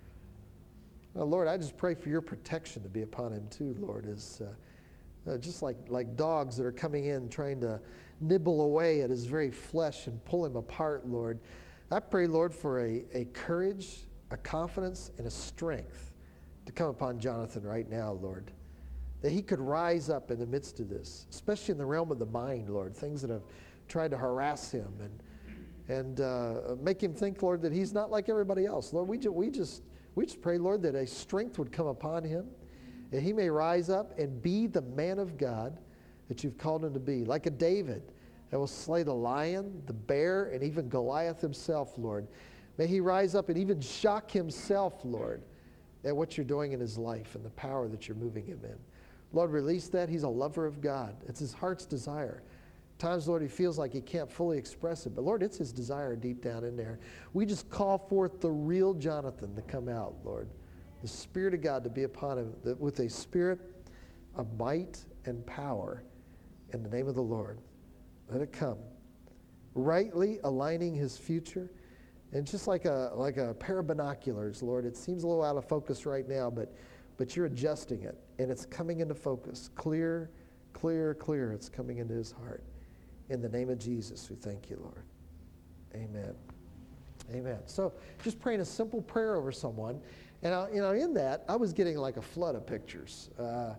Oh, Lord, I just pray for your protection to be upon him too, Lord, as uh, uh, just like, like dogs that are coming in trying to nibble away at his very flesh and pull him apart, Lord. I pray, Lord, for a, a courage, a confidence, and a strength to come upon Jonathan right now, Lord, that he could rise up in the midst of this, especially in the realm of the mind, Lord, things that have tried to harass him and and uh, make him think, Lord, that he's not like everybody else. Lord, we, ju- we, just, we just pray, Lord, that a strength would come upon him, that he may rise up and be the man of God that you've called him to be, like a David that will slay the lion, the bear, and even Goliath himself, Lord. May he rise up and even shock himself, Lord, at what you're doing in his life and the power that you're moving him in. Lord, release that. He's a lover of God. It's his heart's desire. Times, Lord, he feels like he can't fully express it, but Lord, it's his desire deep down in there. We just call forth the real Jonathan to come out, Lord. The Spirit of God to be upon him, that with a spirit of might and power, in the name of the Lord, let it come. Rightly aligning his future. And just like a like a pair of binoculars, Lord, it seems a little out of focus right now, but but you're adjusting it, and it's coming into focus. Clear, clear, clear. It's coming into his heart. In the name of Jesus, we thank you, Lord. Amen. Amen. So just praying a simple prayer over someone. And, I, you know, in that, I was getting like a flood of pictures. Uh,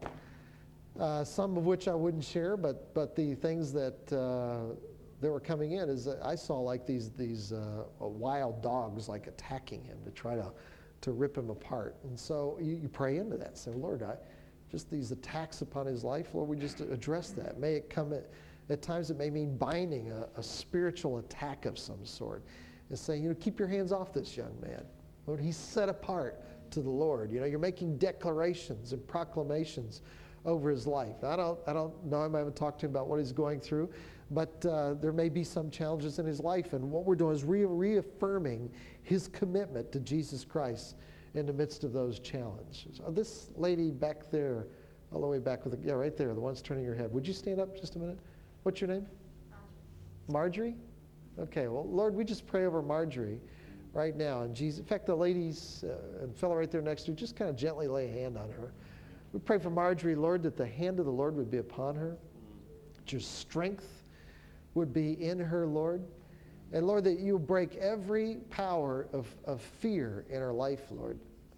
Uh, some of which I wouldn't share, but but the things that uh, that were coming in is that I saw like these these uh, wild dogs like attacking him to try to to rip him apart. And so you, you pray into that. Say, Lord, I just these attacks upon his life, Lord, we just address that. May it come at, at times it may mean binding a, a spiritual attack of some sort, and saying, you know, keep your hands off this young man. Lord, he's set apart to the Lord. You know, you're making declarations and proclamations over his life. I don't, I don't know him. I haven't talked to him about what he's going through, but uh, there may be some challenges in his life, and what we're doing is re- reaffirming his commitment to Jesus Christ in the midst of those challenges. Uh, this lady back there, all the way back with the, yeah, right there, the one's turning her head. Would you stand up just a minute? What's your name? Marjorie? Okay, well, Lord, we just pray over Marjorie right now. And Jesus, in fact, the ladies uh, and fellow right there next to you, just kind of gently lay a hand on her. We pray for Marjorie, Lord, that the hand of the Lord would be upon her, that your strength would be in her, Lord. And Lord, that you break every power of, of fear in her life, Lord.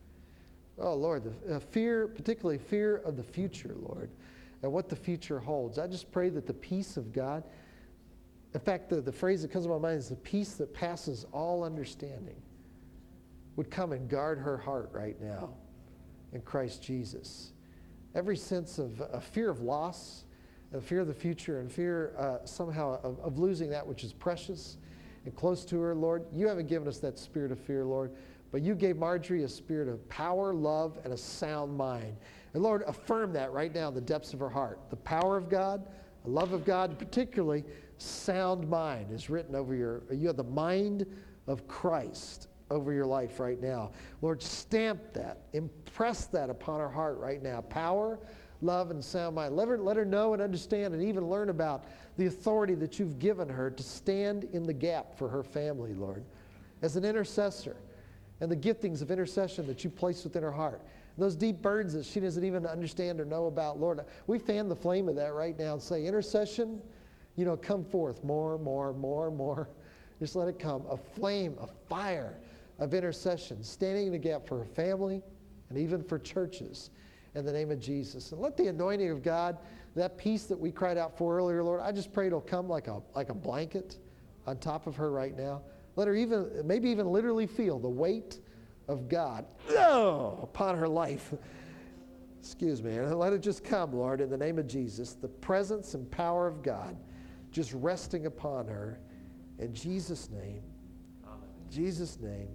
Oh, Lord, the uh, fear, particularly fear of the future, Lord, and what the future holds. I just pray that the peace of God, in fact, the, the phrase that comes to my mind is the peace that passes all understanding, would come and guard her heart right now in Christ Jesus. Every sense of a fear of loss, a fear of the future, and fear uh, somehow of, of losing that which is precious and close to her, Lord. You haven't given us that spirit of fear, Lord, but you gave Marjorie a spirit of power, love, and a sound mind. And Lord, affirm that right now in the depths of her heart. The power of God, the love of God, and particularly sound mind is written over your, you have the mind of Christ over your life right now. Lord, stamp that, impress that upon her heart right now. Power, love, and sound mind. Let her, let her know and understand and even learn about the authority that you've given her to stand in the gap for her family, Lord, as an intercessor, and the giftings of intercession that you place within her heart. And those deep burdens that she doesn't even understand or know about, Lord, we fan the flame of that right now and say, intercession, you know, come forth more, more, more, more. Just let it come. A flame, a fire of intercession, standing in the gap for her family and even for churches in the name of Jesus. And let the anointing of God, that peace that we cried out for earlier, Lord, I just pray it'll come like a, like a blanket on top of her right now. Let her even, maybe even literally feel the weight of God oh, upon her life. Excuse me. And let it just come, Lord, in the name of Jesus. The presence and power of God just resting upon her. In Jesus' name. Amen. Jesus' name.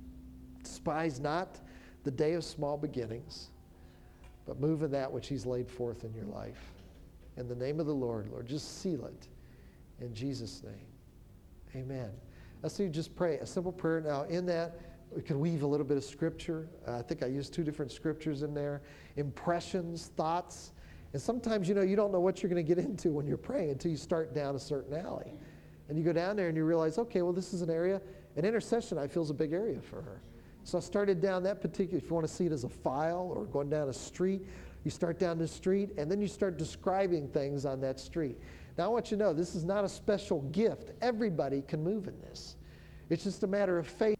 Despise not the day of small beginnings, but move in that which he's laid forth in your life. In the name of the Lord, Lord, just seal it. In Jesus' name. Amen. Let's see, just pray a simple prayer. Now, in that, we can weave a little bit of scripture. Uh, I think I used two different scriptures in there. Impressions, thoughts. And sometimes, you know, you don't know what you're going to get into when you're praying until you start down a certain alley. And you go down there and you realize, okay, well, this is an area. And intercession, I feel, is a big area for her. So I started down that particular, if you want to see it as a file or going down a street, you start down the street and then you start describing things on that street. Now I want you to know, this is not a special gift. Everybody can move in this. It's just a matter of faith.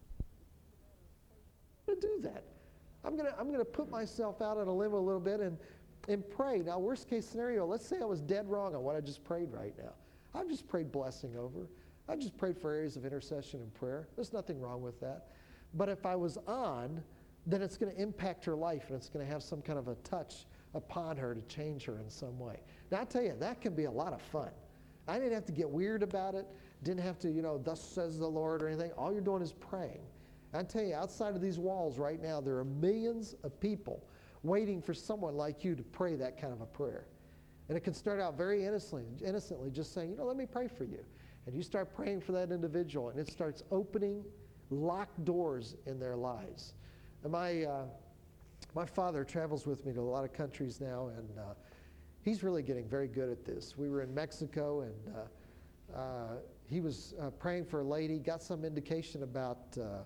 I'm going to do that. I'm going to, I'm going to put myself out on a limb a little bit and, and pray. Now, worst case scenario, let's say I was dead wrong on what I just prayed right now. I've just prayed blessing over. I've just prayed for areas of intercession and prayer. There's nothing wrong with that. But if I was on, then it's going to impact her life and it's going to have some kind of a touch upon her to change her in some way. Now, I tell you, that can be a lot of fun. I didn't have to get weird about it. Didn't have to, you know, thus says the Lord or anything. All you're doing is praying. I tell you, outside of these walls right now, there are millions of people waiting for someone like you to pray that kind of a prayer. And it can start out very innocently, innocently just saying, you know, let me pray for you. And you start praying for that individual, and it starts opening locked doors in their lives. And my, uh, my father travels with me to a lot of countries now, and uh, he's really getting very good at this. We were in Mexico, and uh, uh, he was uh, praying for a lady, got some indication about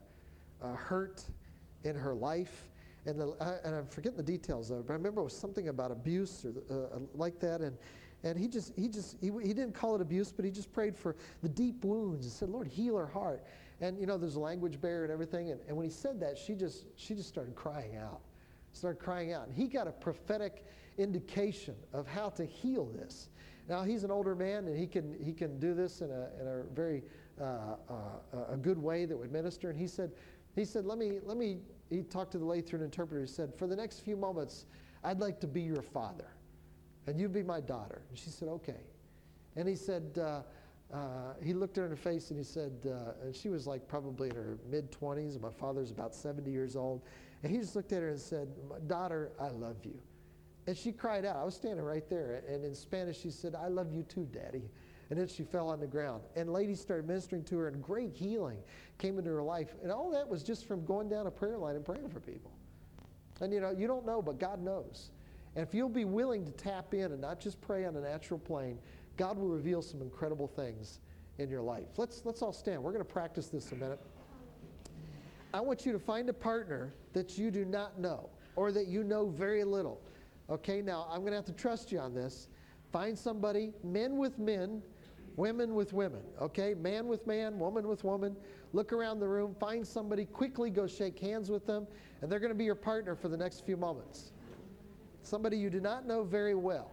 uh, uh, hurt in her life. And, the, uh, and I'm forgetting the details of it, but I remember it was something about abuse or uh, like that. And, and he just, he just, he, he didn't call it abuse, but he just prayed for the deep wounds and said, Lord, heal her heart. And, you know, there's a language barrier and everything. And, and when he said that, she just, she just started crying out, started crying out. And he got a prophetic indication of how to heal this. Now, he's an older man, and he can, he can do this in a, in a very uh, uh, a good way that would minister. And he said, he said, let me, let me, he talked to the lady through an interpreter. He said, for the next few moments, I'd like to be your father, and you be my daughter. And she said, okay. And he said, uh, uh, he looked at her in the face, and he said, uh, and she was like probably in her mid-twenties, and my father's about seventy years old. And he just looked at her and said, daughter, I love you. And she cried out. I was standing right there. And in Spanish, she said, I love you too, Daddy. And then she fell on the ground. And ladies started ministering to her, and great healing came into her life. And all that was just from going down a prayer line and praying for people. And, you know, you don't know, but God knows. And if you'll be willing to tap in and not just pray on a natural plane, God will reveal some incredible things in your life. Let's, let's all stand. We're going to practice this a minute. I want you to find a partner that you do not know or that you know very little. Okay, now I'm going to have to trust you on this. Find somebody, men with men, women with women. Okay, man with man, woman with woman. Look around the room, find somebody, quickly go shake hands with them, and they're going to be your partner for the next few moments. Somebody you do not know very well.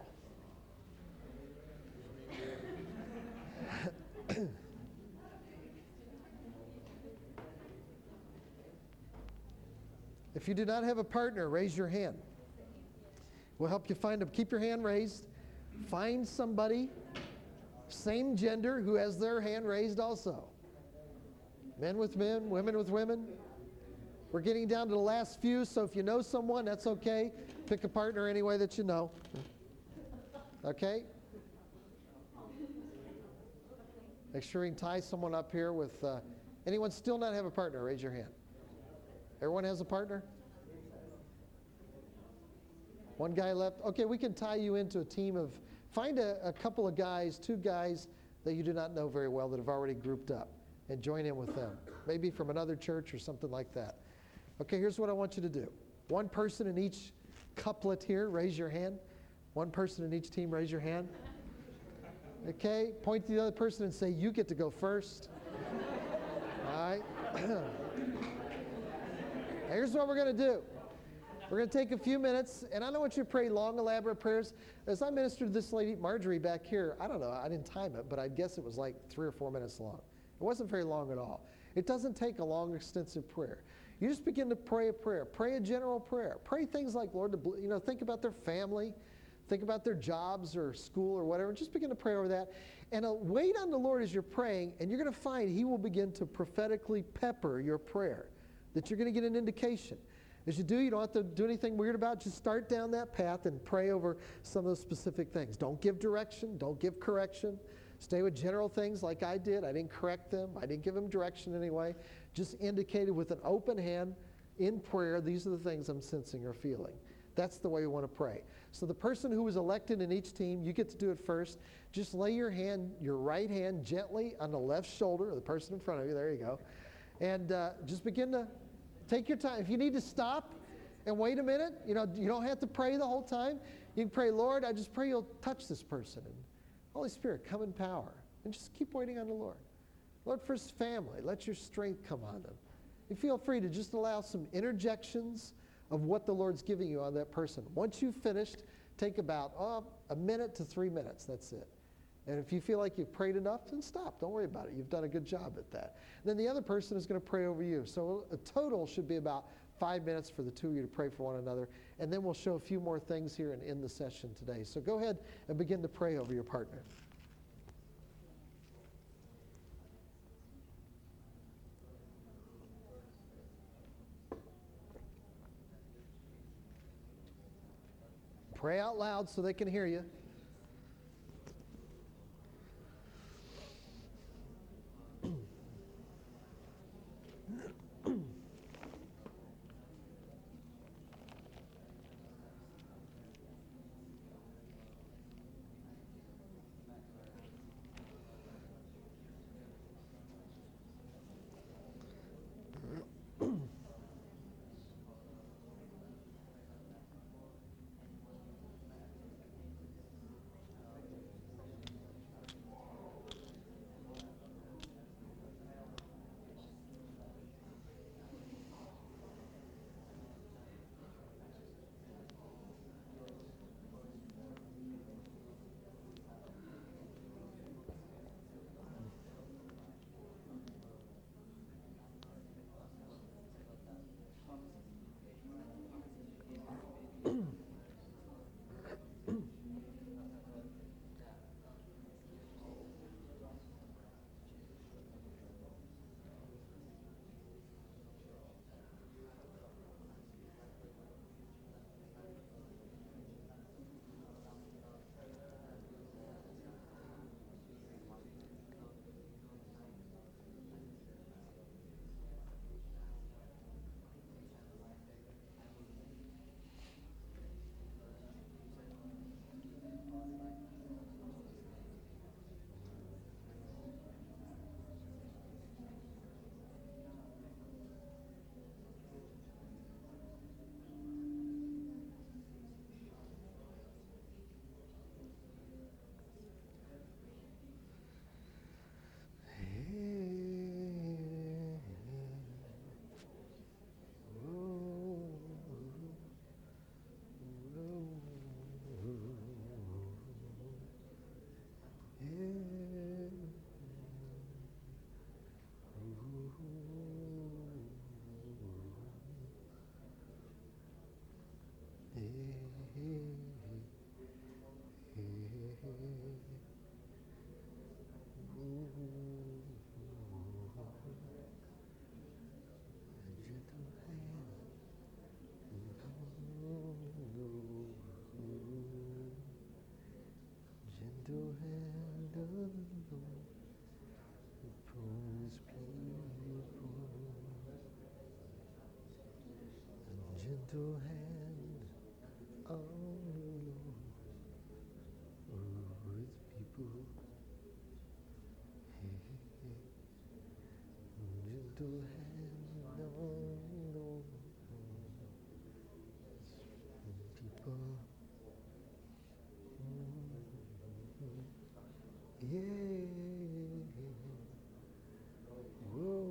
If you do not have a partner, raise your hand. We'll help you find them. Keep your hand raised. Find somebody, same gender, who has their hand raised also. Men with men, women with women. We're getting down to the last few, so if you know someone, that's okay. Pick a partner any way that you know. Okay? Make sure you can tie someone up here with... Uh, anyone still not have a partner? Raise your hand. Everyone has a partner? One guy left. Okay, we can tie you into a team of... Find a, a couple of guys, two guys that you do not know very well that have already grouped up, and join in with them. Maybe from another church or something like that. Okay, here's what I want you to do. One person in each couplet here, raise your hand. One person in each team, raise your hand. Okay, point to the other person and say, you get to go first. All right. Here's what we're going to do. We're going to take a few minutes, and I don't want you to pray long, elaborate prayers. As I ministered to this lady, Marjorie, back here, I don't know, I didn't time it, but I guess it was like three or four minutes long. It wasn't very long at all. It doesn't take a long, extensive prayer. You just begin to pray a prayer. Pray a general prayer. Pray things like, Lord, you know, think about their family. Think about their jobs or school or whatever. Just begin to pray over that. And uh, wait on the Lord as you're praying, and you're going to find He will begin to prophetically pepper your prayer, that you're going to get an indication. As you do, you don't have to do anything weird about it. Just start down that path and pray over some of those specific things. Don't give direction. Don't give correction. Stay with general things like I did. I didn't correct them. I didn't give them direction anyway. Just indicated with an open hand in prayer, these are the things I'm sensing or feeling. That's the way we want to pray. So the person who was elected in each team, you get to do it first. Just lay your hand, your right hand gently on the left shoulder of the person in front of you. There you go. And uh, just begin to take your time. If you need to stop and wait a minute, you know, you don't have to pray the whole time. You can pray, Lord, I just pray you'll touch this person. And Holy Spirit, come in power. And just keep waiting on the Lord. Lord, for His family, let your strength come on them. You feel free to just allow some interjections of what the Lord's giving you on that person. Once you've finished, take about oh, a minute to three minutes. That's it. And if you feel like you've prayed enough, then stop. Don't worry about it. You've done a good job at that. And then the other person is going to pray over you. So a total should be about five minutes for the two of you to pray for one another. And then we'll show a few more things here and end the session today. So go ahead and begin to pray over your partner. Pray out loud so they can hear you. gentle hand of the Lord upon his people. A gentle hand of the Lord over his people. Hey, hey, hey. Gentle hand of the Lord people. Yeah. Whoa.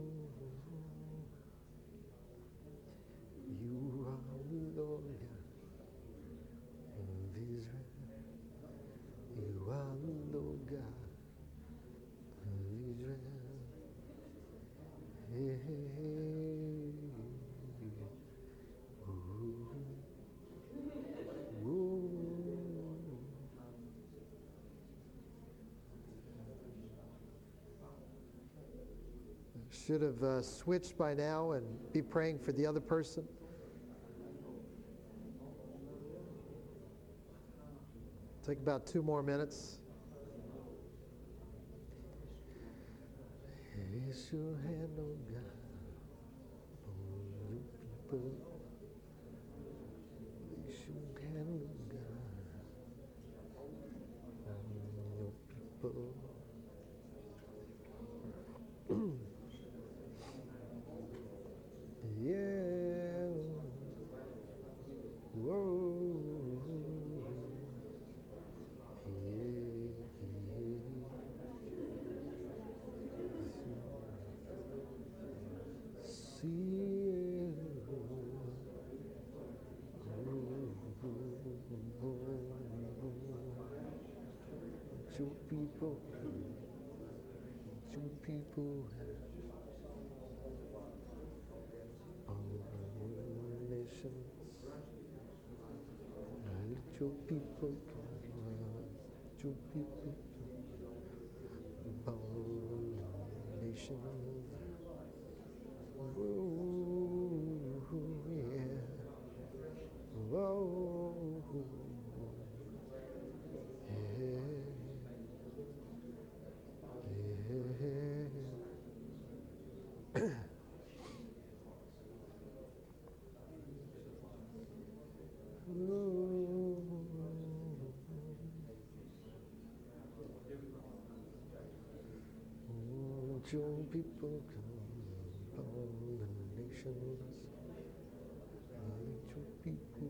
You are the Lord of Israel. You are the Lord God of Israel. Hey, hey, hey. Whoa. Whoa. Should have uh, switched by now and be praying for the other person. Take about two more minutes. Place your hand on God, on your people. Place your hand on God, on your people. Yeah. Whoa. See you. Your people, your people all nations. Let your people come, your people all nations. Whoa, yeah. Whoa, yeah. Yeah. Your people come, all the nations. Let your people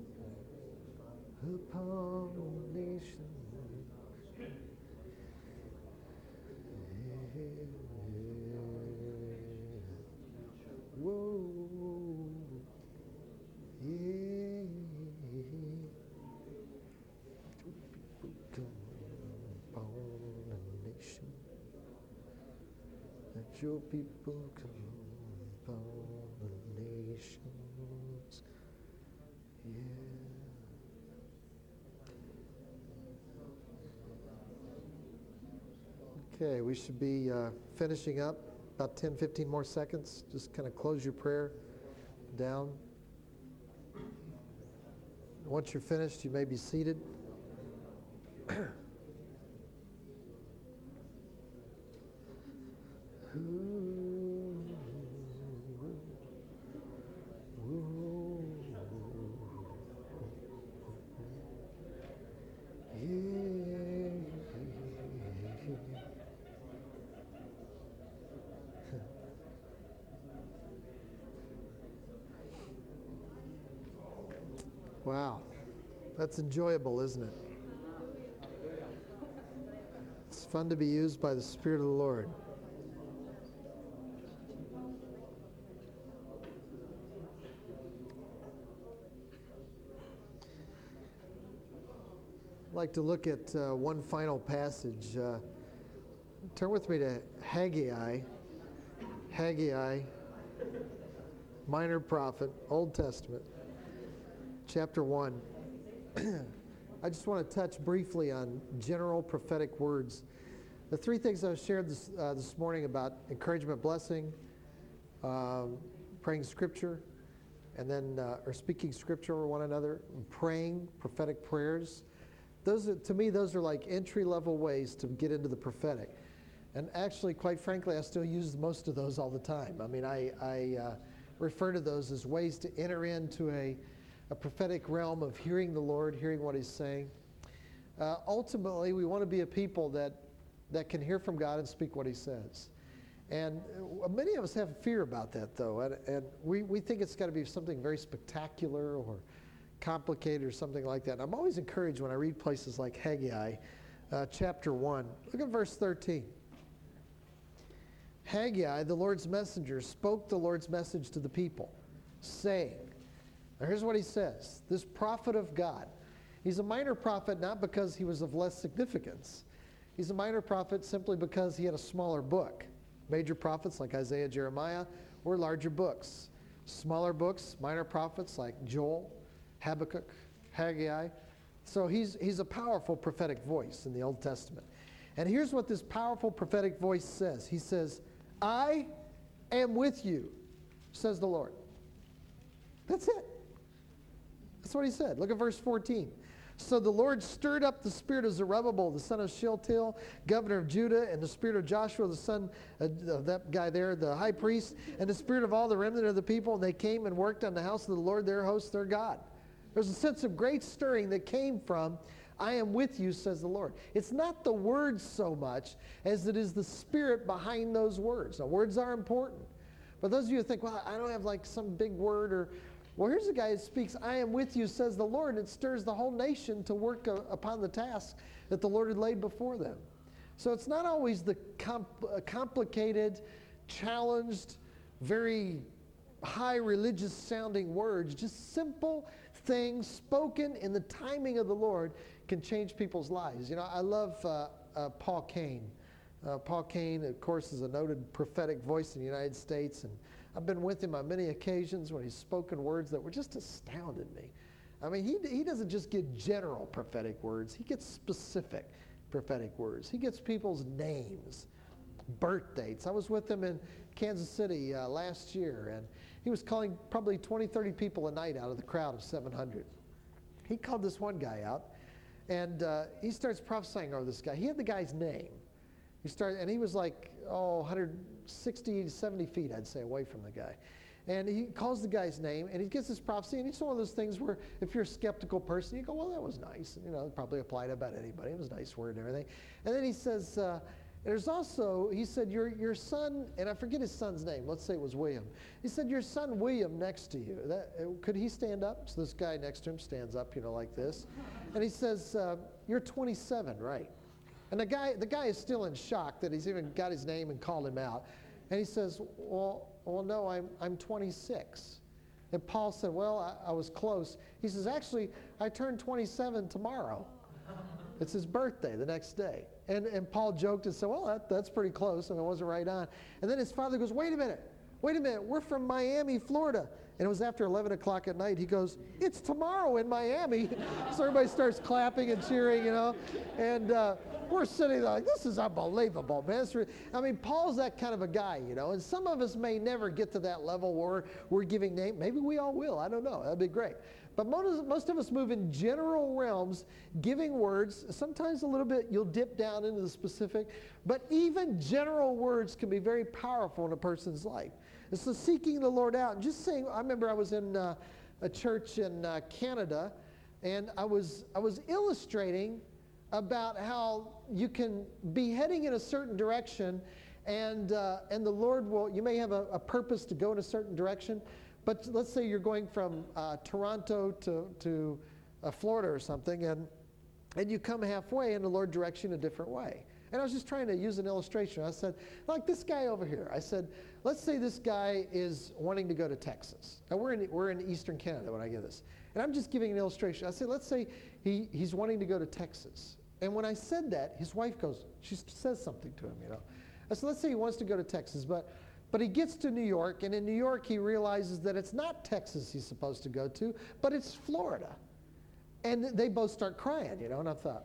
upon the nations. Yeah. Whoa. Yeah. Your people come upon the nations. Let your people come upon the nations. Yeah. Okay, we should be uh, finishing up about ten, fifteen more seconds. Just kind of close your prayer down. Once you're finished, you may be seated. Wow, that's enjoyable, isn't it? It's fun to be used by the Spirit of the Lord. I'd like to look at uh, one final passage. Uh, turn with me to Haggai. Haggai, minor prophet, Old Testament, chapter one. I just want to touch briefly on general prophetic words. The three things I've shared this, uh, this morning about encouragement, blessing, um, praying scripture, and then uh, or speaking scripture over one another, and praying prophetic prayers. Those are, to me, those are like entry-level ways to get into the prophetic. And actually, quite frankly, I still use most of those all the time. I mean, I, I uh, refer to those as ways to enter into a, a prophetic realm of hearing the Lord, hearing what He's saying. Uh, ultimately, we want to be a people that, that can hear from God and speak what He says. And uh, many of us have fear about that, though. And, and we, we think it's got to be something very spectacular or complicated or something like that. And I'm always encouraged when I read places like Haggai, uh, chapter one. Look at verse thirteen. Haggai, the Lord's messenger, spoke the Lord's message to the people, saying, now here's what he says, this prophet of God, he's a minor prophet not because he was of less significance. He's a minor prophet simply because he had a smaller book. Major prophets like Isaiah, Jeremiah were larger books. Smaller books, minor prophets like Joel, Habakkuk, Haggai. So he's, he's a powerful prophetic voice in the Old Testament. And here's what this powerful prophetic voice says. He says, I am with you, says the Lord. That's it. That's what he said. Look at verse fourteen. So the Lord stirred up the spirit of Zerubbabel, the son of Shealtiel, governor of Judah, and the spirit of Joshua, the son of that guy there, the high priest, and the spirit of all the remnant of the people. And they came and worked on the house of the Lord, their host, their God. There's a sense of great stirring that came from, I am with you, says the Lord. It's not the words so much as it is the spirit behind those words. Now, words are important. But those of you who think, well, I don't have like some big word or, well, here's a guy that speaks, I am with you, says the Lord, and it stirs the whole nation to work uh, upon the task that the Lord had laid before them. So it's not always the comp- uh, complicated, challenged, very high religious sounding words, just simple things spoken in the timing of the Lord can change people's lives. You know, I love uh, uh, Paul Cain. Uh, Paul Cain, of course, is a noted prophetic voice in the United States, and I've been with him on many occasions when he's spoken words that were just astounded me. I mean, he, he doesn't just get general prophetic words. He gets specific prophetic words. He gets people's names, birth dates. I was with him in Kansas City uh, last year, and he was calling probably twenty, thirty people a night out of the crowd of seven hundred. He called this one guy out, and uh, he starts prophesying over this guy. He had the guy's name. He started, and he was like, oh, one hundred sixty, seventy feet, I'd say, away from the guy. And he calls the guy's name, and he gets this prophecy, and it's one of those things where if you're a skeptical person, you go, well, that was nice. And, you know, it probably applied to about anybody. It was a nice word and everything. And then he says, uh, there's also, he said, your, your son, and I forget his son's name. Let's say it was William. He said, your son William next to you. That, uh, could he stand up? So this guy next to him stands up, you know, like this. And he says, uh, you're twenty-seven, right? And the guy, the guy is still in shock that he's even got his name and called him out. And he says, well, well no, I'm, I'm twenty-six. And Paul said, well, I, I was close. He says, actually, I turned twenty-seven tomorrow. It's his birthday the next day. And, and Paul joked and said, well, that, that's pretty close, and it wasn't right on. And then his father goes, wait a minute, wait a minute, we're from Miami, Florida. And it was after eleven o'clock at night. He goes, it's tomorrow in Miami. So everybody starts clapping and cheering, you know. And uh, we're sitting there like, this is unbelievable, man. It's re-. I mean, Paul's that kind of a guy, you know. And some of us may never get to that level where we're giving name. Maybe we all will. I don't know. That'd be great. But most, most of us move in general realms, giving words. Sometimes a little bit, you'll dip down into the specific. But even general words can be very powerful in a person's life. And so seeking the Lord out and just saying, I remember I was in uh, a church in uh, Canada, and I was I was illustrating about how you can be heading in a certain direction, and uh, and the Lord will, you may have a, a purpose to go in a certain direction, but let's say you're going from uh, Toronto to, to uh, Florida or something, and and you come halfway and the Lord directs you in a different way. And I was just trying to use an illustration. I said, like this guy over here. I said, let's say this guy is wanting to go to Texas. Now, we're in, we're in eastern Canada when I give this. And I'm just giving an illustration. I said, let's say he, he's wanting to go to Texas. And when I said that, his wife goes, she says something to him, you know. I said, let's say he wants to go to Texas, but, but he gets to New York, and in New York he realizes that it's not Texas he's supposed to go to, but it's Florida. And they both start crying, you know, and I thought,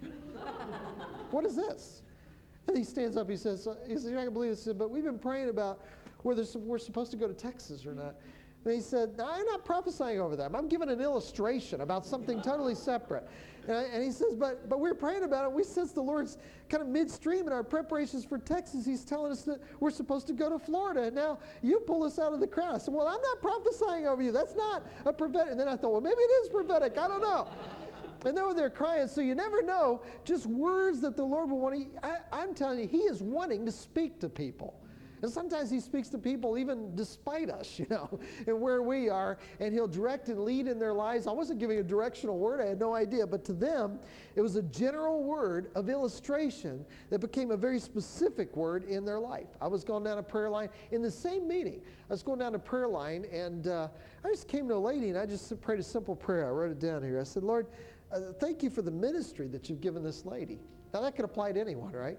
what is this? And he stands up, he says, he says, you're not going to believe this, but we've been praying about whether we're supposed to go to Texas or not. And he said, no, I'm not prophesying over them. I'm giving an illustration about something totally separate. And, I, and he says, but but we're praying about it. We sense the Lord's kind of midstream in our preparations for Texas. He's telling us that we're supposed to go to Florida. And now you pull us out of the crowd. I said, well, I'm not prophesying over you. That's not a prophetic. And then I thought, well, maybe it is prophetic. I don't know. And they were there crying. So you never know, just words that the Lord will want to, I, I'm telling you, he is wanting to speak to people. And sometimes he speaks to people even despite us, you know, and where we are, and he'll direct and lead in their lives. I wasn't giving a directional word. I had no idea. But to them, it was a general word of illustration that became a very specific word in their life. I was going down a prayer line in the same meeting. I was going down a prayer line, and uh, I just came to a lady, and I just prayed a simple prayer. I wrote it down here. I said, Lord, uh, thank you for the ministry that you've given this lady. Now, that could apply to anyone, right?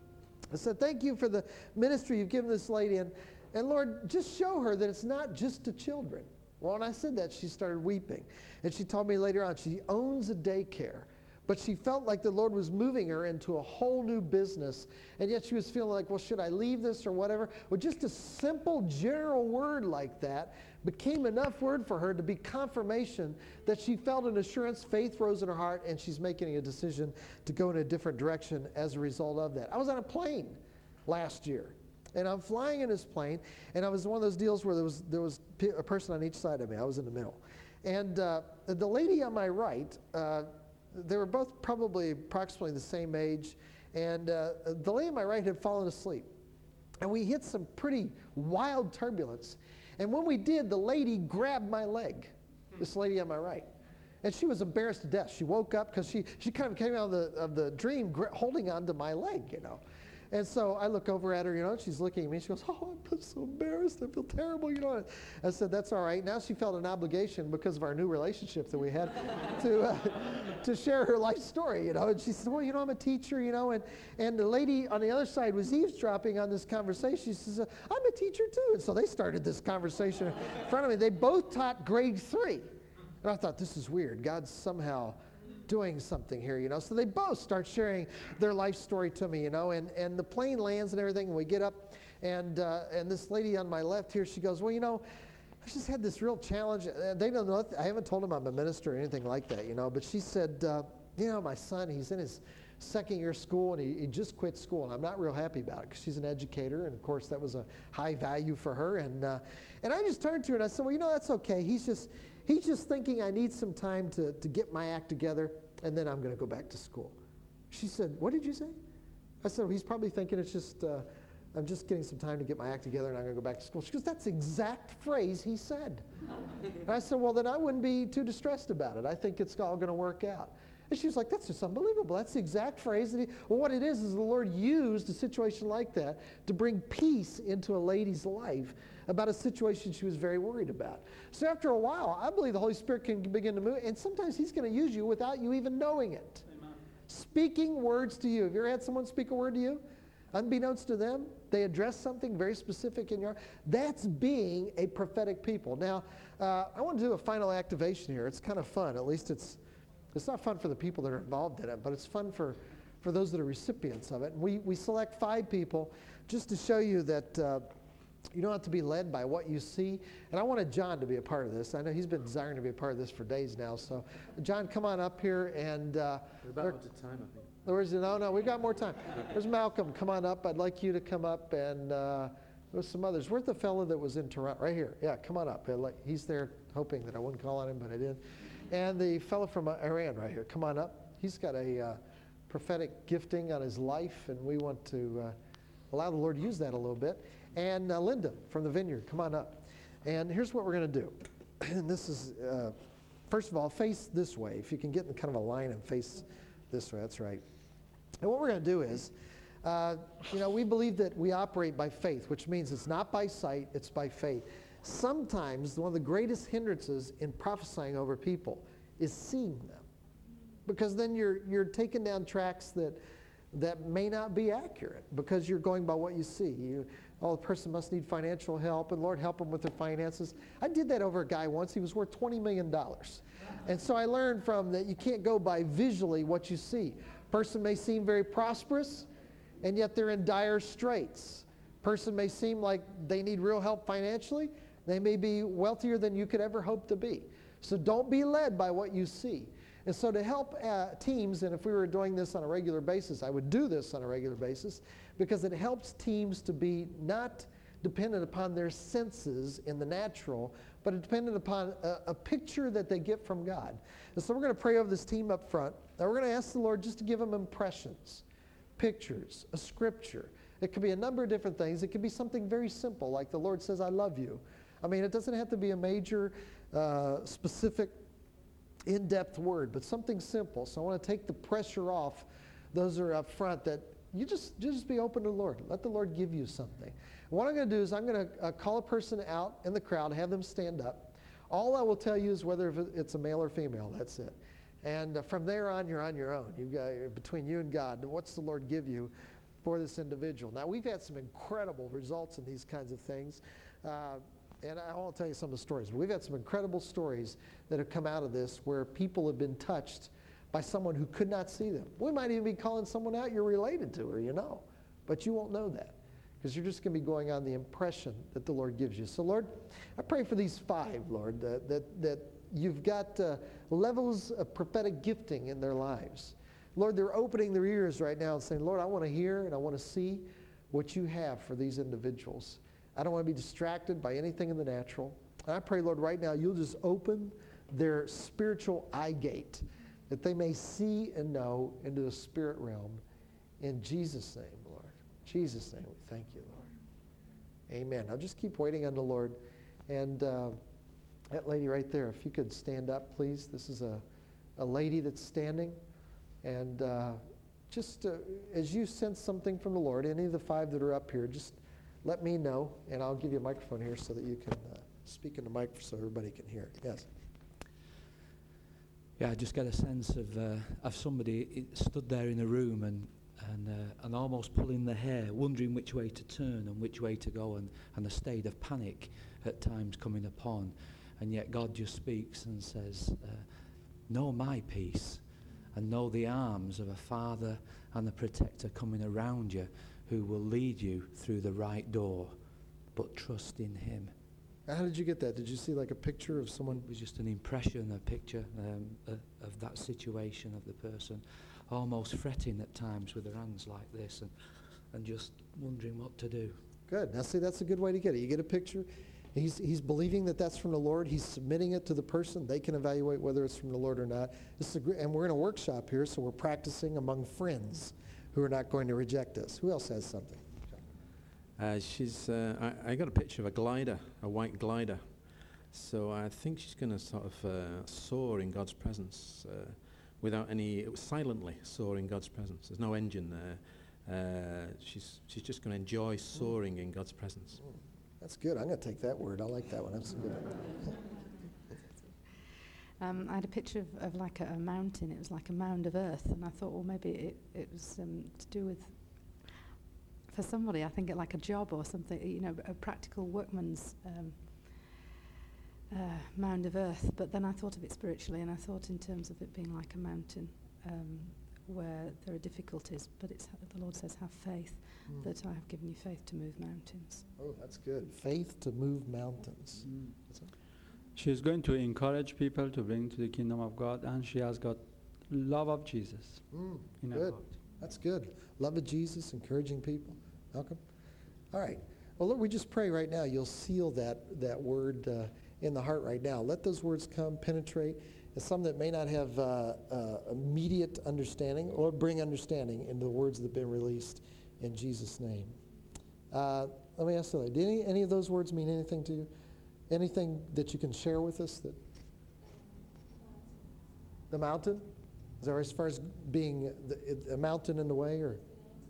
I said, thank you for the ministry you've given this lady. And, and Lord, just show her that it's not just to children. Well, when I said that, she started weeping. And she told me later on, she owns a daycare. But she felt like the Lord was moving her into a whole new business. And yet she was feeling like, well, should I leave this or whatever? Well, just a simple general word like that became enough word for her to be confirmation that she felt an assurance, faith rose in her heart, and she's making a decision to go in a different direction as a result of that. I was on a plane last year, and I'm flying in this plane, and I was one of those deals where there was there was a person on each side of me. I was in the middle. And uh, the lady on my right, uh, they were both probably approximately the same age, and uh, the lady on my right had fallen asleep. And we hit some pretty wild turbulence. And when we did, the lady grabbed my leg, this lady on my right. And she was embarrassed to death. She woke up because she, she kind of came out of the, of the dream gra- holding onto my leg, you know. And so I look over at her, you know, and she's looking at me. She goes, oh, I'm so embarrassed. I feel terrible, you know. I said, that's all right. Now she felt an obligation because of our new relationship that we had to uh, to share her life story, you know. And she said, well, you know, I'm a teacher, you know. And, and the lady on the other side was eavesdropping on this conversation. She says, I'm a teacher too. And so they started this conversation in front of me. They both taught grade three. And I thought, this is weird. God's somehow doing something here, you know. So they both start sharing their life story to me, you know, and, and the plane lands and everything, and we get up, and uh, and this lady on my left here, she goes, well, you know, I just had this real challenge. Uh, they don't know, I haven't told them I'm a minister or anything like that, you know, but she said, uh, you know, my son, he's in his second year school, and he, he just quit school, and I'm not real happy about it because she's an educator, and of course that was a high value for her, and uh, and I just turned to her and I said, well, you know, that's okay. He's just He's just thinking I need some time to, to get my act together, and then I'm going to go back to school. She said, what did you say? I said, well, he's probably thinking it's just, uh, I'm just getting some time to get my act together, and I'm going to go back to school. She goes, that's the exact phrase he said. And I said, well, then I wouldn't be too distressed about it. I think it's all going to work out. And she was like, that's just unbelievable. That's the exact phrase. That he, well, what it is is the Lord used a situation like that to bring peace into a lady's life about a situation she was very worried about. So after a while, I believe the Holy Spirit can begin to move, and sometimes he's going to use you without you even knowing it. Amen. Speaking words to you. Have you ever had someone speak a word to you? Unbeknownst to them, they address something very specific in your heart. That's being a prophetic people. Now, uh, I want to do a final activation here. It's kind of fun. At least it's it's not fun for the people that are involved in it, but it's fun for, for those that are recipients of it. And we, we select five people just to show you that uh, you don't have to be led by what you see. And I wanted John to be a part of this. I know he's been desiring to be a part of this for days now. So, John, come on up here. And uh, We're about out of time, I think. Where's, no, no, we've got more time. There's Malcolm. Come on up. I'd like you to come up. And uh, there's some others. Where's the fellow that was in Toronto? Right here. Yeah, come on up. He's there hoping that I wouldn't call on him, but I did. And the fellow from Iran right here. Come on up. He's got a uh, prophetic gifting on his life, and we want to uh, allow the Lord to use that a little bit. And uh, Linda from the Vineyard, come on up. And here's what we're going to do. And this is, uh, first of all, face this way. If you can get in kind of a line and face this way, that's right. And what we're going to do is, uh, you know, we believe that we operate by faith, which means it's not by sight, it's by faith. Sometimes one of the greatest hindrances in prophesying over people is seeing them. Because then you're you're taking down tracks that that may not be accurate because you're going by what you see. You, oh, the person must need financial help, and Lord, help them with their finances. I did that over a guy once. He was worth twenty million dollars. And so I learned from that you can't go by visually what you see. Person may seem very prosperous, and yet they're in dire straits. Person may seem like they need real help financially, They may be wealthier than you could ever hope to be. So don't be led by what you see. And so to help uh, teams, and if we were doing this on a regular basis, I would do this on a regular basis, because it helps teams to be not dependent upon their senses in the natural, but dependent upon a, a picture that they get from God. And so we're going to pray over this team up front. Now we're going to ask the Lord just to give them impressions, pictures, a scripture. It could be a number of different things. It could be something very simple, like the Lord says, I love you. I mean, it doesn't have to be a major, uh, specific, in-depth word, but something simple. So I want to take the pressure off those who are up front, that you just, just be open to the Lord. Let the Lord give you something. And what I'm going to do is I'm going to uh, call a person out in the crowd, have them stand up. All I will tell you is whether it's a male or female. That's it. And uh, from there on, you're on your own. You've got, between you and God, what's the Lord give you for this individual? Now, we've had some incredible results in these kinds of things. Uh, And I won't tell you some of the stories, but we've had some incredible stories that have come out of this where people have been touched by someone who could not see them. We might even be calling someone out you're related to, or you know, but you won't know that because you're just going to be going on the impression that the Lord gives you. So, Lord, I pray for these five, Lord, uh, that, that you've got uh, levels of prophetic gifting in their lives. Lord, they're opening their ears right now and saying, Lord, I want to hear and I want to see what you have for these individuals. I don't want to be distracted by anything in the natural. And I pray, Lord, right now you'll just open their spiritual eye gate that they may see and know into the spirit realm. In Jesus' name, Lord. In Jesus' name, we thank you, Lord. Amen. Now just keep waiting on the Lord. And uh, that lady right there, if you could stand up, please. This is a, a lady that's standing. And uh, just uh, as you sense something from the Lord, any of the five that are up here, just let me know, and I'll give you a microphone here so that you can uh, speak in the mic so everybody can hear it. Yes. Yeah, I just get a sense of uh, of somebody stood there in a room and and uh, and almost pulling their hair, wondering which way to turn and which way to go, and, and a state of panic at times coming upon. And yet God just speaks and says, uh, know my peace, and know the arms of a father and a protector coming around you, who will lead you through the right door, but trust in him. How did you get that? Did you see like a picture of someone? It was just an impression, a picture um, uh, of that situation of the person, almost fretting at times with their hands like this and, and just wondering what to do. Good. Now see, that's a good way to get it. You get a picture. He's, he's believing that that's from the Lord. He's submitting it to the person. They can evaluate whether it's from the Lord or not. This is a gr- and we're in a workshop here, so we're practicing among friends who are not going to reject us. Who else has something? Uh, she's. Uh, I, I got a picture of a glider, a white glider. So I think she's going to sort of uh, soar in God's presence uh, without any, silently soar in God's presence. There's no engine there. Uh, she's she's just going to enjoy soaring in God's presence. Mm. That's good. I'm going to take that word. I like that one. That's good. Um, I had a picture of, of like a, a mountain. It was like a mound of earth, and I thought, well, maybe it, it was um, to do with, for somebody, I think it like a job or something, you know, a practical workman's um, uh, mound of earth. But then I thought of it spiritually, and I thought in terms of it being like a mountain um, where there are difficulties, but it's the Lord says, have faith, mm. that I have given you faith to move mountains. Oh, that's good. Faith to move mountains. Mm. She's going to encourage people to bring to the kingdom of God, and she has got love of Jesus mm, in her good. heart. That's good. Love of Jesus, encouraging people. Malcolm? All right. Well, Lord, we just pray right now you'll seal that, that word uh, in the heart right now. Let those words come, penetrate, and some that may not have uh, uh, immediate understanding, or bring understanding into the words that have been released in Jesus' name. Uh, let me ask you, did any, any of those words mean anything to you? Anything that you can share with us? That the mountain? Is that right, as far as being the, a mountain in the way, or?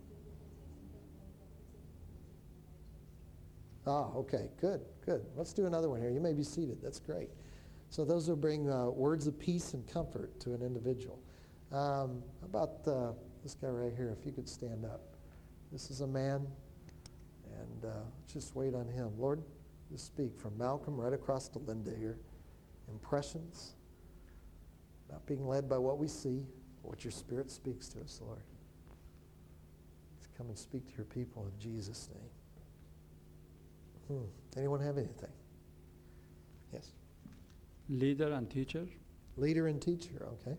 Ah, okay, good, good. Let's do another one here. You may be seated. That's great. So those will bring uh, words of peace and comfort to an individual. Um, how about uh, this guy right here? If you could stand up. This is a man, and uh, let's just wait on him. Lord, just speak from Malcolm right across to Linda here. Impressions, not being led by what we see, but what your Spirit speaks to us, Lord. Let's come and speak to your people in Jesus' name. Hmm. Anyone have anything? Yes. Leader and teacher. Leader and teacher, okay.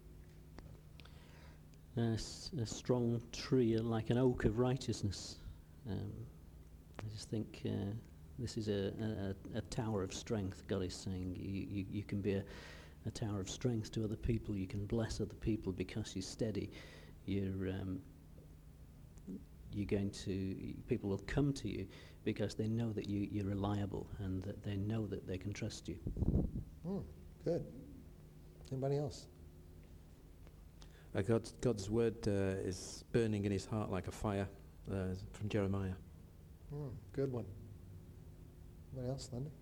A, s- a strong tree, uh, like an oak of righteousness. Um, I just think uh, this is a, a, a tower of strength. God is saying you, you, you can be a, a tower of strength to other people. You can bless other people because you're steady. You're um, you're going to people will come to you because they know that you, you're reliable and that they know that they can trust you. Mm, good. Anybody else? Uh, God's, God's word uh, is burning in his heart like a fire, uh, from Jeremiah. Mm, good one. Anybody else, Linda?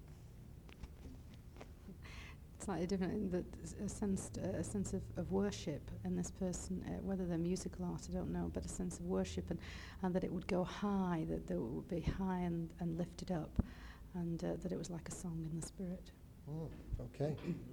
Slightly different in that s- a sense, a sense of, of worship in this person, uh, whether they're musical art, I don't know, but a sense of worship, and, and that it would go high, that, that it would be high and, and lifted up, and uh, that it was like a song in the spirit. Mm, okay.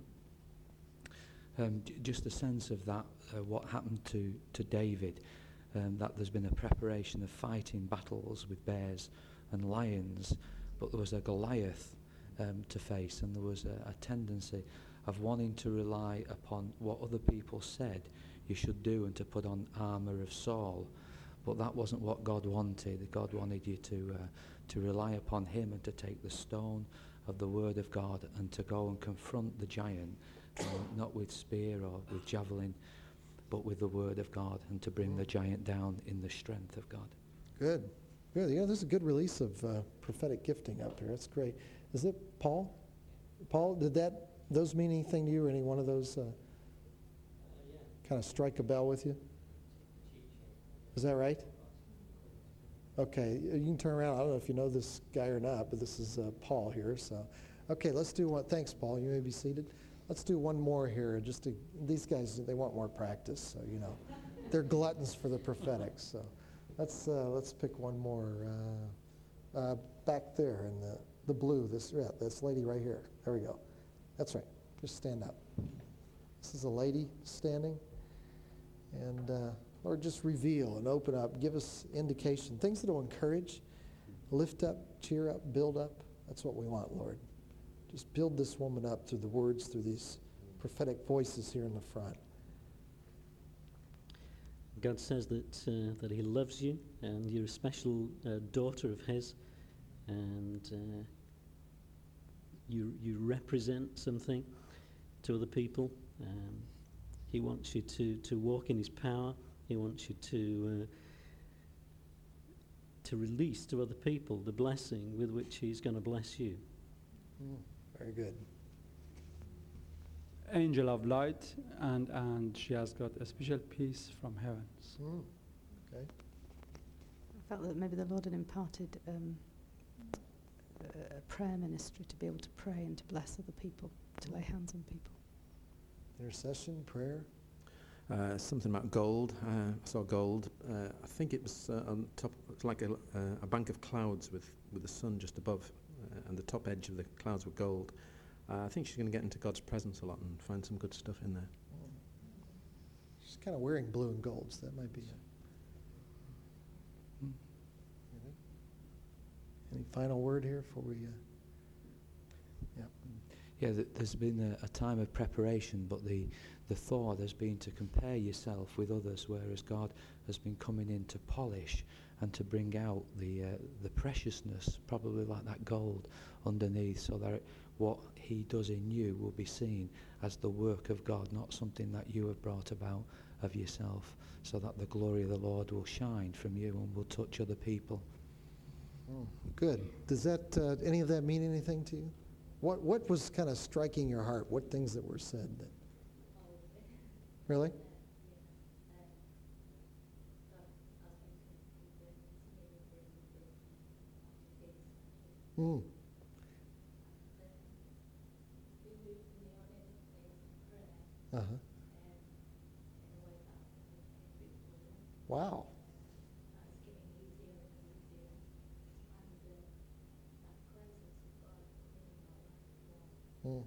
Um, j- just a sense of that, uh, what happened to, to David, um, that there's been a preparation of fighting battles with bears and lions, but there was a Goliath um, to face, and there was a, a tendency of wanting to rely upon what other people said you should do and to put on armour of Saul. But that wasn't what God wanted. God wanted you to uh, to rely upon him and to take the stone of the word of God and to go and confront the giant, um, not with spear or with javelin, but with the word of God, and to bring the giant down in the strength of God. Good. Good. You know, this is a good release of uh, prophetic gifting up here. That's great. Is it Paul? Paul, did that those mean anything to you, or any one of those uh, kind of strike a bell with you? Is that right? Okay, you can turn around. I don't know if you know this guy or not, but this is uh, Paul here. So, okay, let's do one. Thanks, Paul. You may be seated. Let's do one more here. Just to, these guys, they want more practice. So you know, they're gluttons for the prophetic. So, let's uh, let's pick one more uh, uh, back there in the the blue. This yeah, this lady right here. There we go. That's right. Just stand up. This is a lady standing, and. Uh, Lord, just reveal and open up. Give us indication, things that will encourage, lift up, cheer up, build up. That's what we want, Lord. Just build this woman up through the words, through these prophetic voices here in the front. God says that uh, that he loves you and you're a special uh, daughter of his, and uh, you you represent something to other people. Um, he wants you to, to walk in his power. He wants you to uh, to release to other people the blessing with which he's going to bless you. Mm, very good. Angel of light, and, and she has got a special peace from heavens. Mm, okay. I felt that maybe the Lord had imparted um, a a prayer ministry to be able to pray and to bless other people, to lay hands on people. Intercession, prayer. Uh, something about gold. Uh, I saw gold. Uh, I think it was uh, on top. It's like a, uh, a bank of clouds with, with the sun just above, uh, and the top edge of the clouds were gold. Uh, I think she's going to get into God's presence a lot and find some good stuff in there. She's kind of wearing blue and gold, so that might be it. Mm. Any final word here before we... Uh, yeah. Yeah, th- there's been a, a time of preparation, but the, the thought has been to compare yourself with others, whereas God has been coming in to polish and to bring out the uh, the preciousness, probably like that gold underneath, so that it, what he does in you will be seen as the work of God, not something that you have brought about of yourself, so that the glory of the Lord will shine from you and will touch other people. Mm, good. Does that, uh, any of that mean anything to you? What what was kind of striking your heart? What things that were said? That, really? Mm. Uh-huh. Wow. Mm.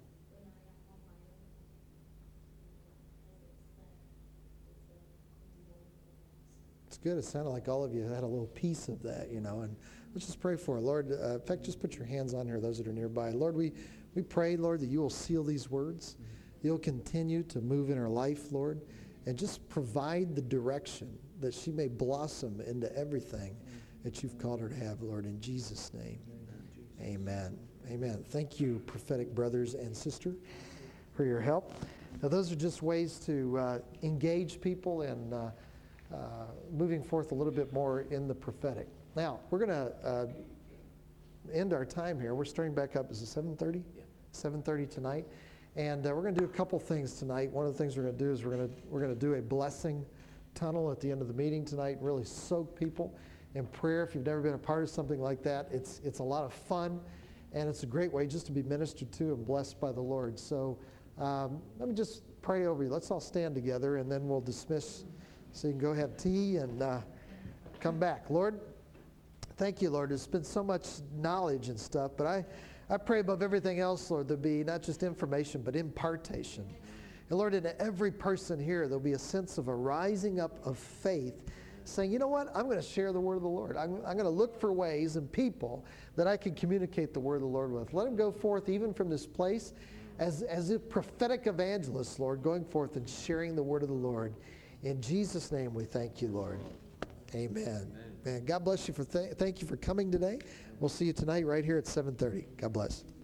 It's good. It sounded like all of you had a little piece of that, you know. And let's just pray for it. Lord, uh, in fact, just put your hands on her, those that are nearby. Lord, we, We pray, Lord, that you will seal these words. You'll continue to move in her life, Lord, and just provide the direction that she may blossom into everything that you've called her to have, Lord, in Jesus' name. Amen. Amen. Thank you, prophetic brothers and sister, for your help. Now, those are just ways to uh, engage people in uh, uh, moving forth a little bit more in the prophetic. Now, we're going to uh, end our time here. We're starting back up. Is it seven thirty? Yeah. seven thirty tonight. And uh, we're going to do a couple things tonight. One of the things we're going to do is we're going to we're going to do a blessing tunnel at the end of the meeting tonight. Really soak people in prayer. If you've never been a part of something like that, it's it's a lot of fun, and it's a great way just to be ministered to and blessed by the Lord. So um, let me just pray over you. Let's all stand together, and then we'll dismiss so you can go have tea and uh, come back. Lord, thank you, Lord. There's been so much knowledge and stuff, but I, I pray above everything else, Lord, there'll be not just information, but impartation. And Lord, in every person here, there'll be a sense of a rising up of faith, saying, you know what, I'm going to share the word of the Lord. I'm, I'm going to look for ways and people that I can communicate the word of the Lord with. Let them go forth even from this place as, as a prophetic evangelist, Lord, going forth and sharing the word of the Lord. In Jesus' name we thank you, Lord. Amen. Amen. Man, God bless you. For th- thank you for coming today. We'll see you tonight right here at seven thirty. God bless.